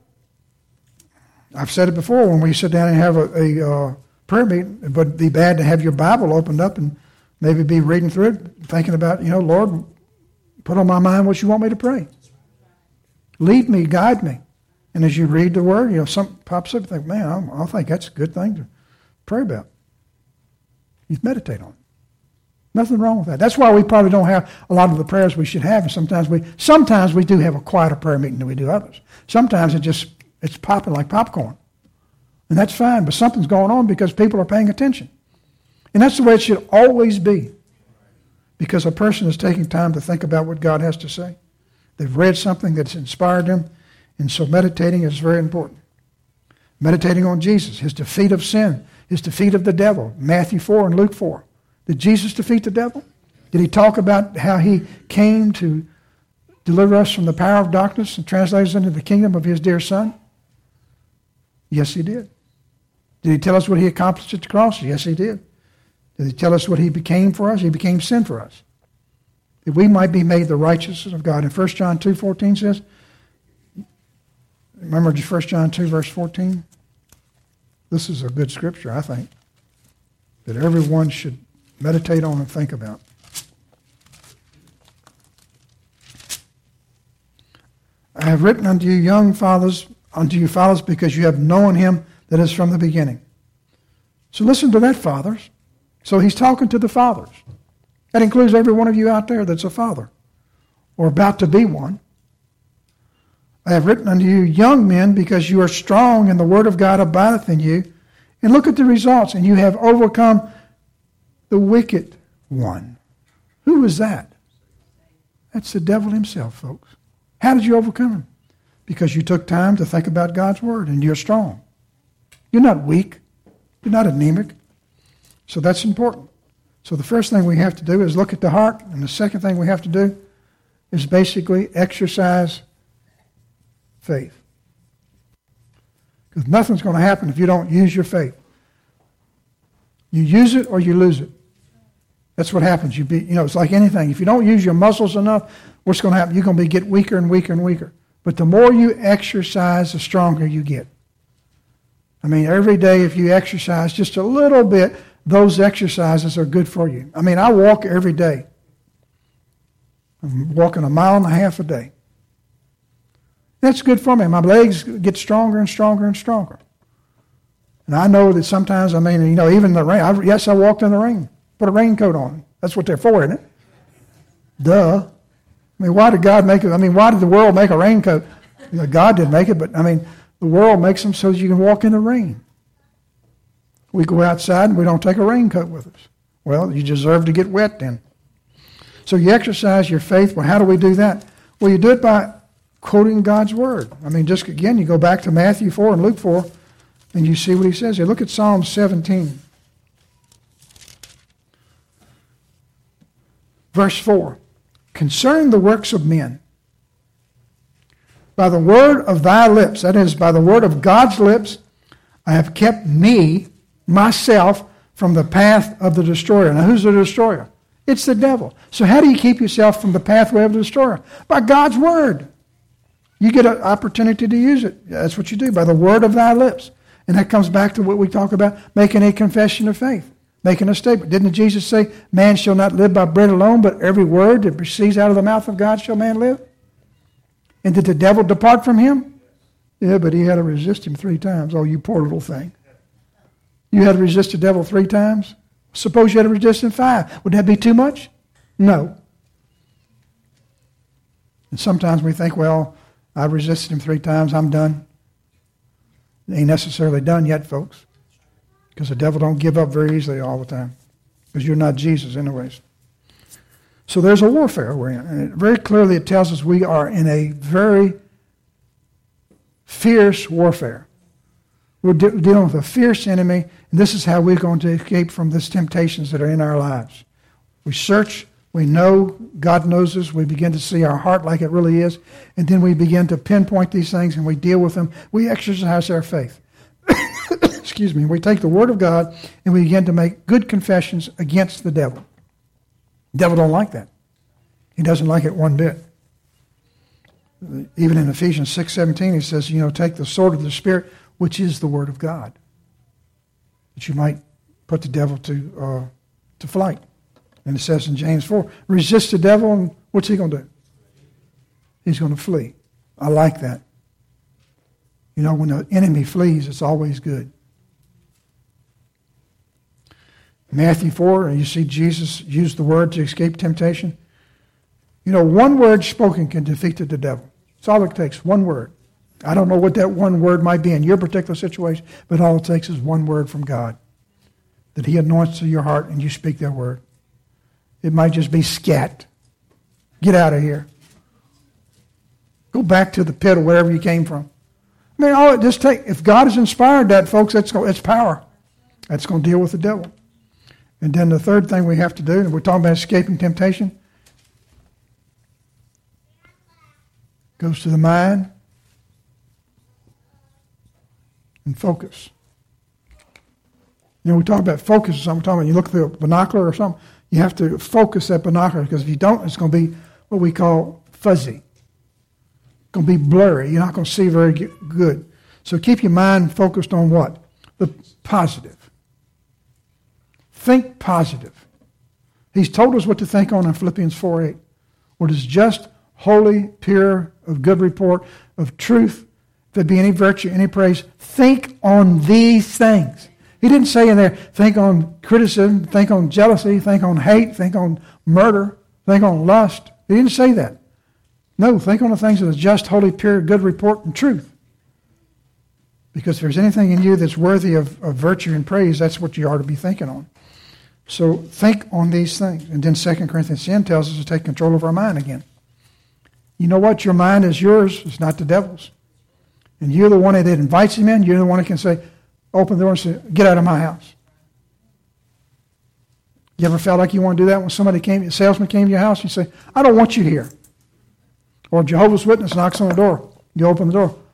I've said it before, when we sit down and have a, a uh, prayer meeting, it would be bad to have your Bible opened up and maybe be reading through it, thinking about, you know, Lord, put on my mind what you want me to pray. Lead me, guide me. And as you read the Word, you know, something pops up, you think, man, I think that's a good thing to pray about. You meditate on it. Nothing wrong with that. That's why we probably don't have a lot of the prayers we should have. And sometimes we sometimes we do have a quieter prayer meeting than we do others. Sometimes it just it's popping like popcorn. And that's fine, but something's going on because people are paying attention. And that's the way it should always be. Because a person is taking time to think about what God has to say. They've read something that's inspired them. And so meditating is very important. Meditating on Jesus, His defeat of sin, His defeat of the devil. Matthew four and Luke four. Did Jesus defeat the devil? Did He talk about how He came to deliver us from the power of darkness and translate us into the kingdom of His dear Son? Yes, He did. Did He tell us what He accomplished at the cross? Yes, He did. Did He tell us what He became for us? He became sin for us. That we might be made the righteousness of God. And First John two fourteen says, remember First John two verse fourteen? This is a good scripture, I think, that everyone should meditate on and think about. I have written unto you, young fathers, unto you fathers, because you have known Him that is from the beginning. So listen to that, fathers. So He's talking to the fathers. That includes every one of you out there that's a father or about to be one. I have written unto you, young men, because you are strong and the word of God abideth in you. And look at the results, and you have overcome the wicked one. Who is that? That's the devil himself, folks. How did you overcome him? Because you took time to think about God's word, and you're strong. You're not weak. You're not anemic. So that's important. So the first thing we have to do is look at the heart, and the second thing we have to do is basically exercise faith. Because nothing's going to happen if you don't use your faith. You use it or you lose it. That's what happens. You be, you know, it's like anything. If you don't use your muscles enough, what's going to happen? You're going to be get weaker and weaker and weaker. But the more you exercise, the stronger you get. I mean, every day if you exercise just a little bit, those exercises are good for you. I mean, I walk every day. I'm walking a mile and a half a day. That's good for me. My legs get stronger and stronger and stronger. And I know that sometimes, I mean, you know, even in the rain, I, yes, I walked in the rain. Put a raincoat on. That's what they're for, isn't it? Duh. I mean, why did God make it? I mean, why did the world make a raincoat? You know, God didn't make it, but I mean, the world makes them so that you can walk in the rain. We go outside and we don't take a raincoat with us. Well, you deserve to get wet then. So you exercise your faith. Well, how do we do that? Well, you do it by quoting God's word. I mean, just again, you go back to Matthew four and Luke four, and you see what he says here. Look at Psalm seventeen. Verse four. Concerning the works of men, by the word of thy lips, that is, by the word of God's lips, I have kept me, myself, from the path of the destroyer. Now, who's the destroyer? It's the devil. So how do you keep yourself from the pathway of the destroyer? By God's word. You get an opportunity to use it. That's what you do, by the word of thy lips. And that comes back to what we talk about, making a confession of faith, making a statement. Didn't Jesus say, man shall not live by bread alone, but every word that proceeds out of the mouth of God shall man live? And did the devil depart from him? Yeah, but he had to resist him three times. Oh, you poor little thing. You had to resist the devil three times? Suppose you had to resist him five. Would that be too much? No. And sometimes we think, well, I resisted him three times, I'm done. It ain't necessarily done yet, folks. Because the devil don't give up very easily all the time. Because you're not Jesus anyways. So there's a warfare we're in. And it very clearly it tells us we are in a very fierce warfare. We're de- dealing with a fierce enemy, and this is how we're going to escape from these temptations that are in our lives. We search, we know, God knows us, we begin to see our heart like it really is, and then we begin to pinpoint these things and we deal with them. We exercise our faith. Excuse me. We take the Word of God and we begin to make good confessions against the devil. The devil don't like that. He doesn't like it one bit. Even in Ephesians six seventeen, he says, you know, take the sword of the Spirit, which is the Word of God, that you might put the devil to uh, to flight. And it says in James four, resist the devil, and what's he going to do? He's going to flee. I like that. You know, when the enemy flees, it's always good. Matthew four, you see Jesus use the word to escape temptation. You know, one word spoken can defeat the devil. That's all it takes, one word. I don't know what that one word might be in your particular situation, but all it takes is one word from God. That he anoints to your heart and you speak that word. It might just be scat. Get out of here. Go back to the pit or wherever you came from. I mean, all it just take, if God has inspired that, folks, that's it's power. That's going to deal with the devil. And then the third thing we have to do, and we're talking about escaping temptation, goes to the mind and focus. You know, we talk about focus or something. We're talking about you look through a binocular or something, you have to focus that binocular, because if you don't, it's going to be what we call fuzzy. It's going to be blurry. You're not going to see very good. So keep your mind focused on what? The positive. Think positive. He's told us what to think on in Philippians four eight. What is just, holy, pure, of good report, of truth, if there be any virtue, any praise, think on these things. He didn't say in there, think on criticism, think on jealousy, think on hate, think on murder, think on lust. He didn't say that. No, think on the things that are just, holy, pure, good report, and truth. Because if there's anything in you that's worthy of, of virtue and praise, that's what you ought to be thinking on. So think on these things. And then Second Corinthians ten tells us to take control of our mind again. You know what? Your mind is yours. It's not the devil's. And you're the one that invites him in. You're the one that can say, open the door and say, get out of my house. You ever felt like you want to do that when somebody came, a salesman came to your house, and you say, I don't want you here. Or Jehovah's Witness knocks on the door. You open the door.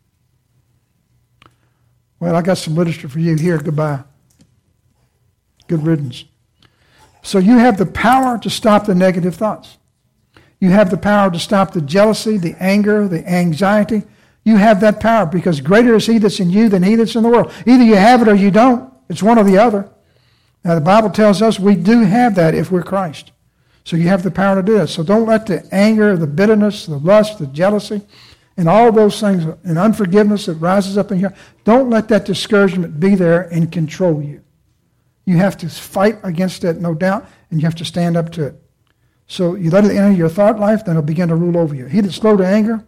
Well, I got some literature for you here. Goodbye. Good riddance. So you have the power to stop the negative thoughts. You have the power to stop the jealousy, the anger, the anxiety. You have that power, because greater is he that's in you than he that's in the world. Either you have it or you don't. It's one or the other. Now the Bible tells us we do have that if we're Christ. So you have the power to do that. So don't let the anger, the bitterness, the lust, the jealousy, and all those things, and unforgiveness that rises up in here. Don't let that discouragement be there and control you. You have to fight against it, no doubt, and you have to stand up to it. So you let it enter your thought life, then it'll begin to rule over you. He that's slow to anger,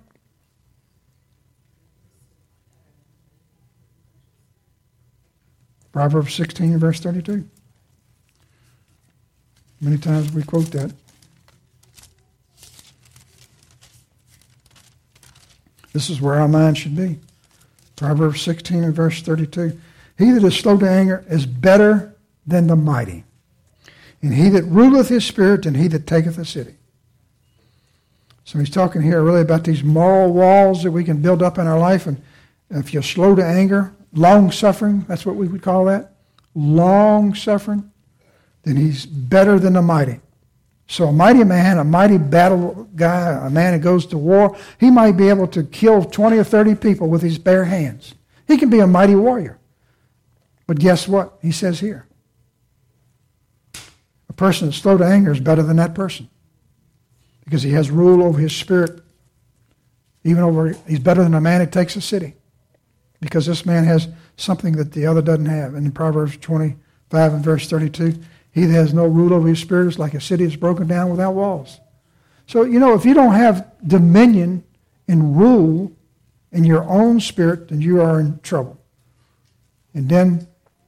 Proverbs sixteen, verse thirty-two. Many times we quote that. This is where our mind should be. Proverbs sixteen and verse thirty-two. He that is slow to anger is better than the mighty, and he that ruleth his spirit than he that taketh a city. So he's talking here really about these moral walls that we can build up in our life. And if you're slow to anger, long-suffering, that's what we would call that, long-suffering, then he's better than the mighty. So a mighty man, a mighty battle guy, a man who goes to war, he might be able to kill twenty or thirty people with his bare hands. He can be a mighty warrior. But guess what? He says here, a person that's slow to anger is better than that person because he has rule over his spirit. Even over, he's better than a man who takes a city because this man has something that the other doesn't have. And in Proverbs twenty-five and verse thirty-two, he that has no rule over his spirit is like a city that's broken down without walls. So, you know, if you don't have dominion and rule in your own spirit, then you are in trouble. And then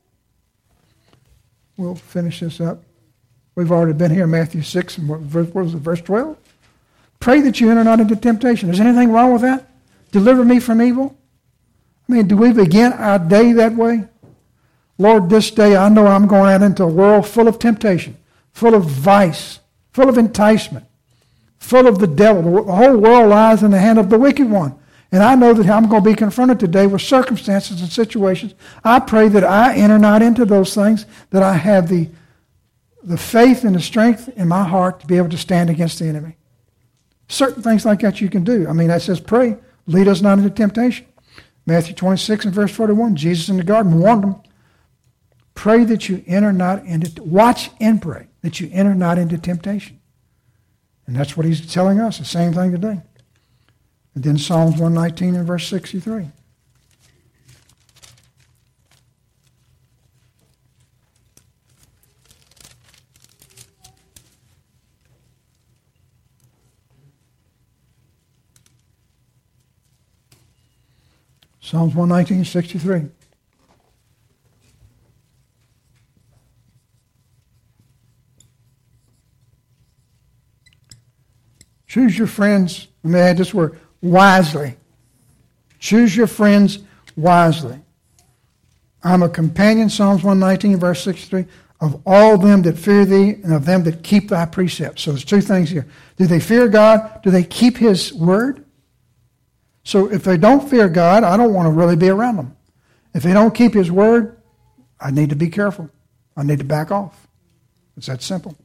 we'll finish this up. We've already been here in Matthew six, and what, what was it, verse twelve? Pray that you enter not into temptation. Is anything wrong with that? Deliver me from evil. I mean, do we begin our day that way? Lord, this day I know I'm going out into a world full of temptation, full of vice, full of enticement, full of the devil. The whole world lies in the hand of the wicked one. And I know that I'm going to be confronted today with circumstances and situations. I pray that I enter not into those things, that I have the, the faith and the strength in my heart to be able to stand against the enemy. Certain things like that you can do. I mean, that says pray, lead us not into temptation. Matthew twenty-six and verse forty-one, Jesus in the garden warned them, pray that you enter not into, watch and pray that you enter not into temptation. And that's what he's telling us, the same thing today. And then Psalms one nineteen and verse sixty-three. Psalms one nineteen, sixty-three. Choose your friends, let me add this word, wisely. Choose your friends wisely. I'm a companion, Psalms one nineteen, verse sixty-three, of all them that fear thee and of them that keep thy precepts. So there's two things here. Do they fear God? Do they keep his word? So if they don't fear God, I don't want to really be around them. If they don't keep his word, I need to be careful. I need to back off. It's that simple.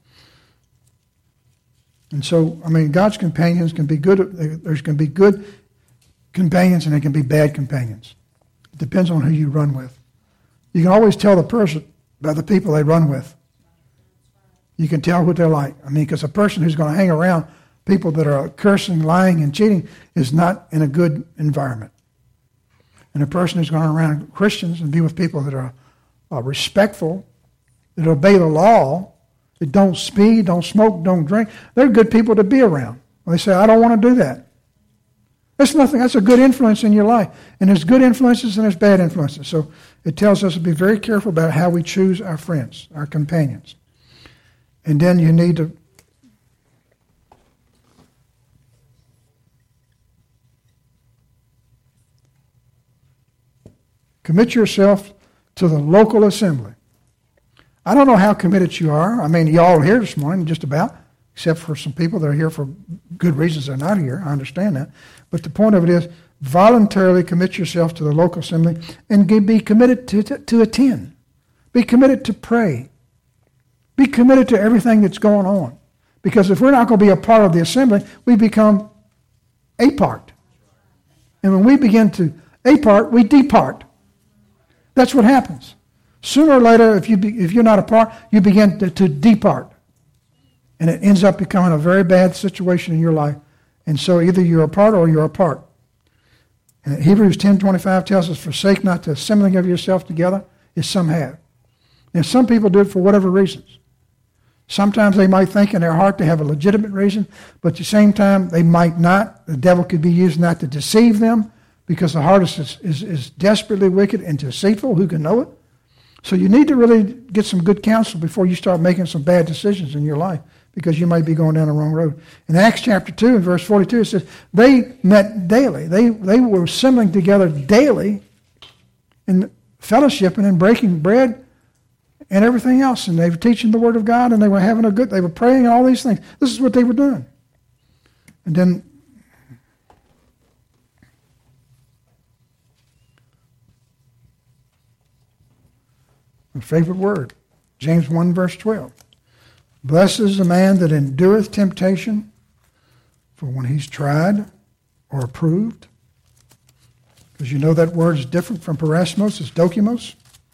And so, I mean, God's companions can be good. There's going to be good companions and there can be bad companions. It depends on who you run with. You can always tell the person by the people they run with. You can tell what they're like. I mean, because a person who's going to hang around people that are cursing, lying, and cheating is not in a good environment. And a person who's going around Christians and be with people that are uh, respectful, that obey the law, that don't speed, don't smoke, don't drink, they're good people to be around. They say, I don't want to do that. That's nothing. That's a good influence in your life. And there's good influences and there's bad influences. So it tells us to be very careful about how we choose our friends, our companions. And then you need to commit yourself to the local assembly. I don't know how committed you are. I mean, y'all are here this morning, just about, except for some people that are here for good reasons they're not here. I understand that. But the point of it is, voluntarily commit yourself to the local assembly and be committed to, to, to attend. Be committed to pray. Be committed to everything that's going on. Because if we're not going to be a part of the assembly, we become a part. And when we begin to a part, we depart. That's what happens. Sooner or later, if, you be, if you're not a part, you begin to, to depart. And it ends up becoming a very bad situation in your life. And so either you're a part or you're apart. And Hebrews ten twenty-five tells us, forsake not the assembling of yourself together, as some have. And some people do it for whatever reasons. Sometimes they might think in their heart they have a legitimate reason, but at the same time, they might not. The devil could be using that to deceive them, because the heart is, is, is desperately wicked and deceitful. Who can know it? So you need to really get some good counsel before you start making some bad decisions in your life, because you might be going down the wrong road. In Acts chapter two, in verse forty-two, it says, they met daily. They, they were assembling together daily in fellowship and in breaking bread and everything else. And they were teaching the Word of God, and they were having a good, they were praying and all these things. This is what they were doing. And then my favorite word, James one, verse twelve. Blessed is the man that endureth temptation, for when he's tried or approved, because you know that word is different from parasmos, it's dokimos.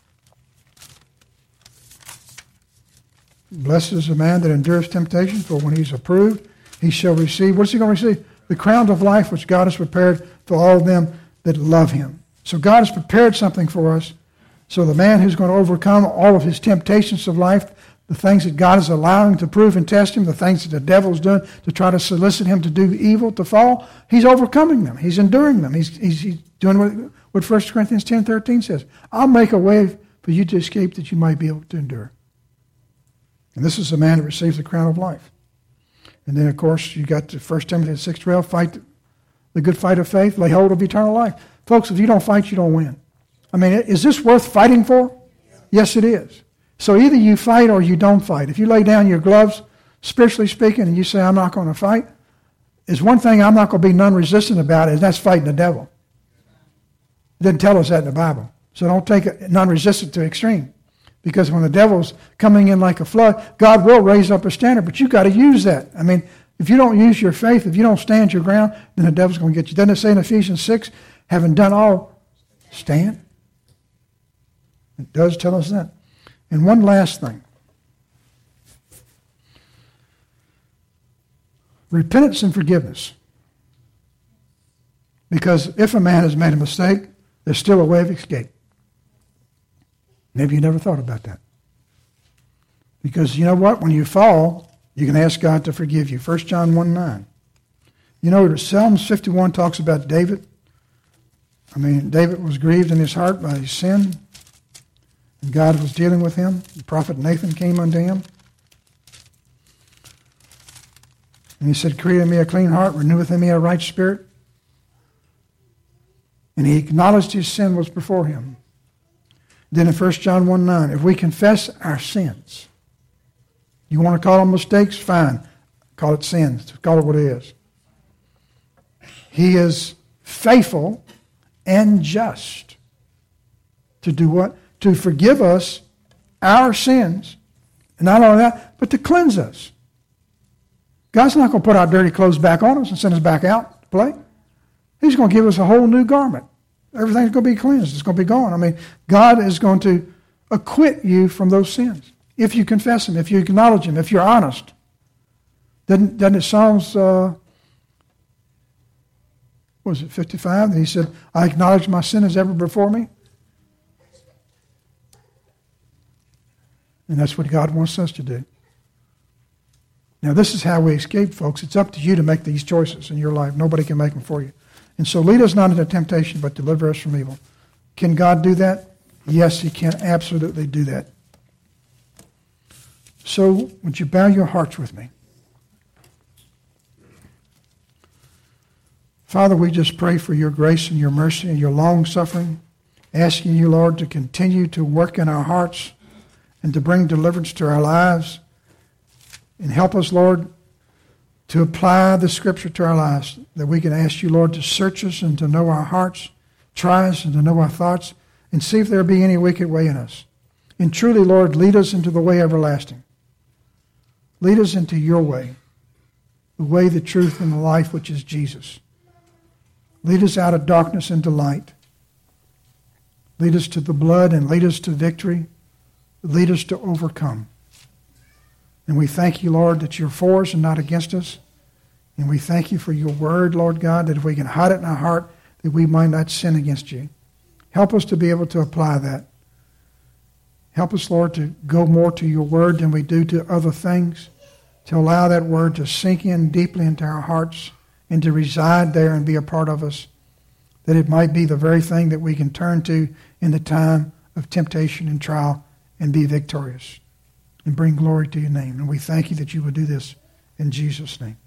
Blessed is the man that endureth temptation, for when he's approved, he shall receive. What's he going to receive? The crown of life which God has prepared for all of them that love him. So God has prepared something for us. So the man who's going to overcome all of his temptations of life, the things that God is allowing to prove and test him, the things that the devil's doing to try to solicit him to do evil, to fall, he's overcoming them. He's enduring them. He's, he's, he's doing what, what First Corinthians ten thirteen says. I'll make a way for you to escape that you might be able to endure. And this is the man who receives the crown of life. And then, of course, you got to First Timothy six twelve, fight the good fight of faith, lay hold of eternal life. Folks, if you don't fight, you don't win. I mean, is this worth fighting for? Yes, it is. So either you fight or you don't fight. If you lay down your gloves, spiritually speaking, and you say, I'm not going to fight, there's one thing I'm not going to be non-resistant about, is that's fighting the devil. It doesn't tell us that in the Bible. So don't take it non-resistant to extreme. Because when the devil's coming in like a flood, God will raise up a standard, but you've got to use that. I mean, if you don't use your faith, if you don't stand your ground, then the devil's going to get you. Doesn't it say in Ephesians six, having done all, stand? It does tell us that. And one last thing. Repentance and forgiveness. Because if a man has made a mistake, there's still a way of escape. Maybe you never thought about that. Because you know what? When you fall, you can ask God to forgive you. First John one nine. You know, Psalms fifty-one talks about David. I mean, David was grieved in his heart by his sin. And God was dealing with him. The prophet Nathan came unto him. And he said, create in me a clean heart, renew within me a right spirit. And he acknowledged his sin was before him. Then in First John one nine, if we confess our sins, you want to call them mistakes? Fine. Call it sins. Call it what it is. He is faithful and just to do what? To forgive us our sins. And not only that, but to cleanse us. God's not going to put our dirty clothes back on us and send us back out to play. He's going to give us a whole new garment. Everything's going to be cleansed. It's going to be gone. I mean, God is going to acquit you from those sins. If you confess them, if you acknowledge them, if you're honest. Doesn't, doesn't it Psalms, uh, what was it, fifty-five? That he said, I acknowledge my sin as ever before me. And that's what God wants us to do. Now, this is how we escape, folks. It's up to you to make these choices in your life. Nobody can make them for you. And so lead us not into temptation, but deliver us from evil. Can God do that? Yes, he can absolutely do that. So, would you bow your hearts with me? Father, we just pray for your grace and your mercy and your long-suffering, asking you, Lord, to continue to work in our hearts and to bring deliverance to our lives. And help us, Lord, to apply the Scripture to our lives, that we can ask you, Lord, to search us and to know our hearts, try us and to know our thoughts, and see if there be any wicked way in us. And truly, Lord, lead us into the way everlasting. Lead us into your way, the way, the truth, and the life, which is Jesus. Lead us out of darkness into light. Lead us to the blood and lead us to victory. Lead us to overcome. And we thank you, Lord, that you're for us and not against us. And we thank you for your word, Lord God, that if we can hide it in our heart, that we might not sin against you. Help us to be able to apply that. Help us, Lord, to go more to your word than we do to other things, to allow that word to sink in deeply into our hearts and to reside there and be a part of us, that it might be the very thing that we can turn to in the time of temptation and trial and be victorious and bring glory to your name. And we thank you that you will do this in Jesus' name.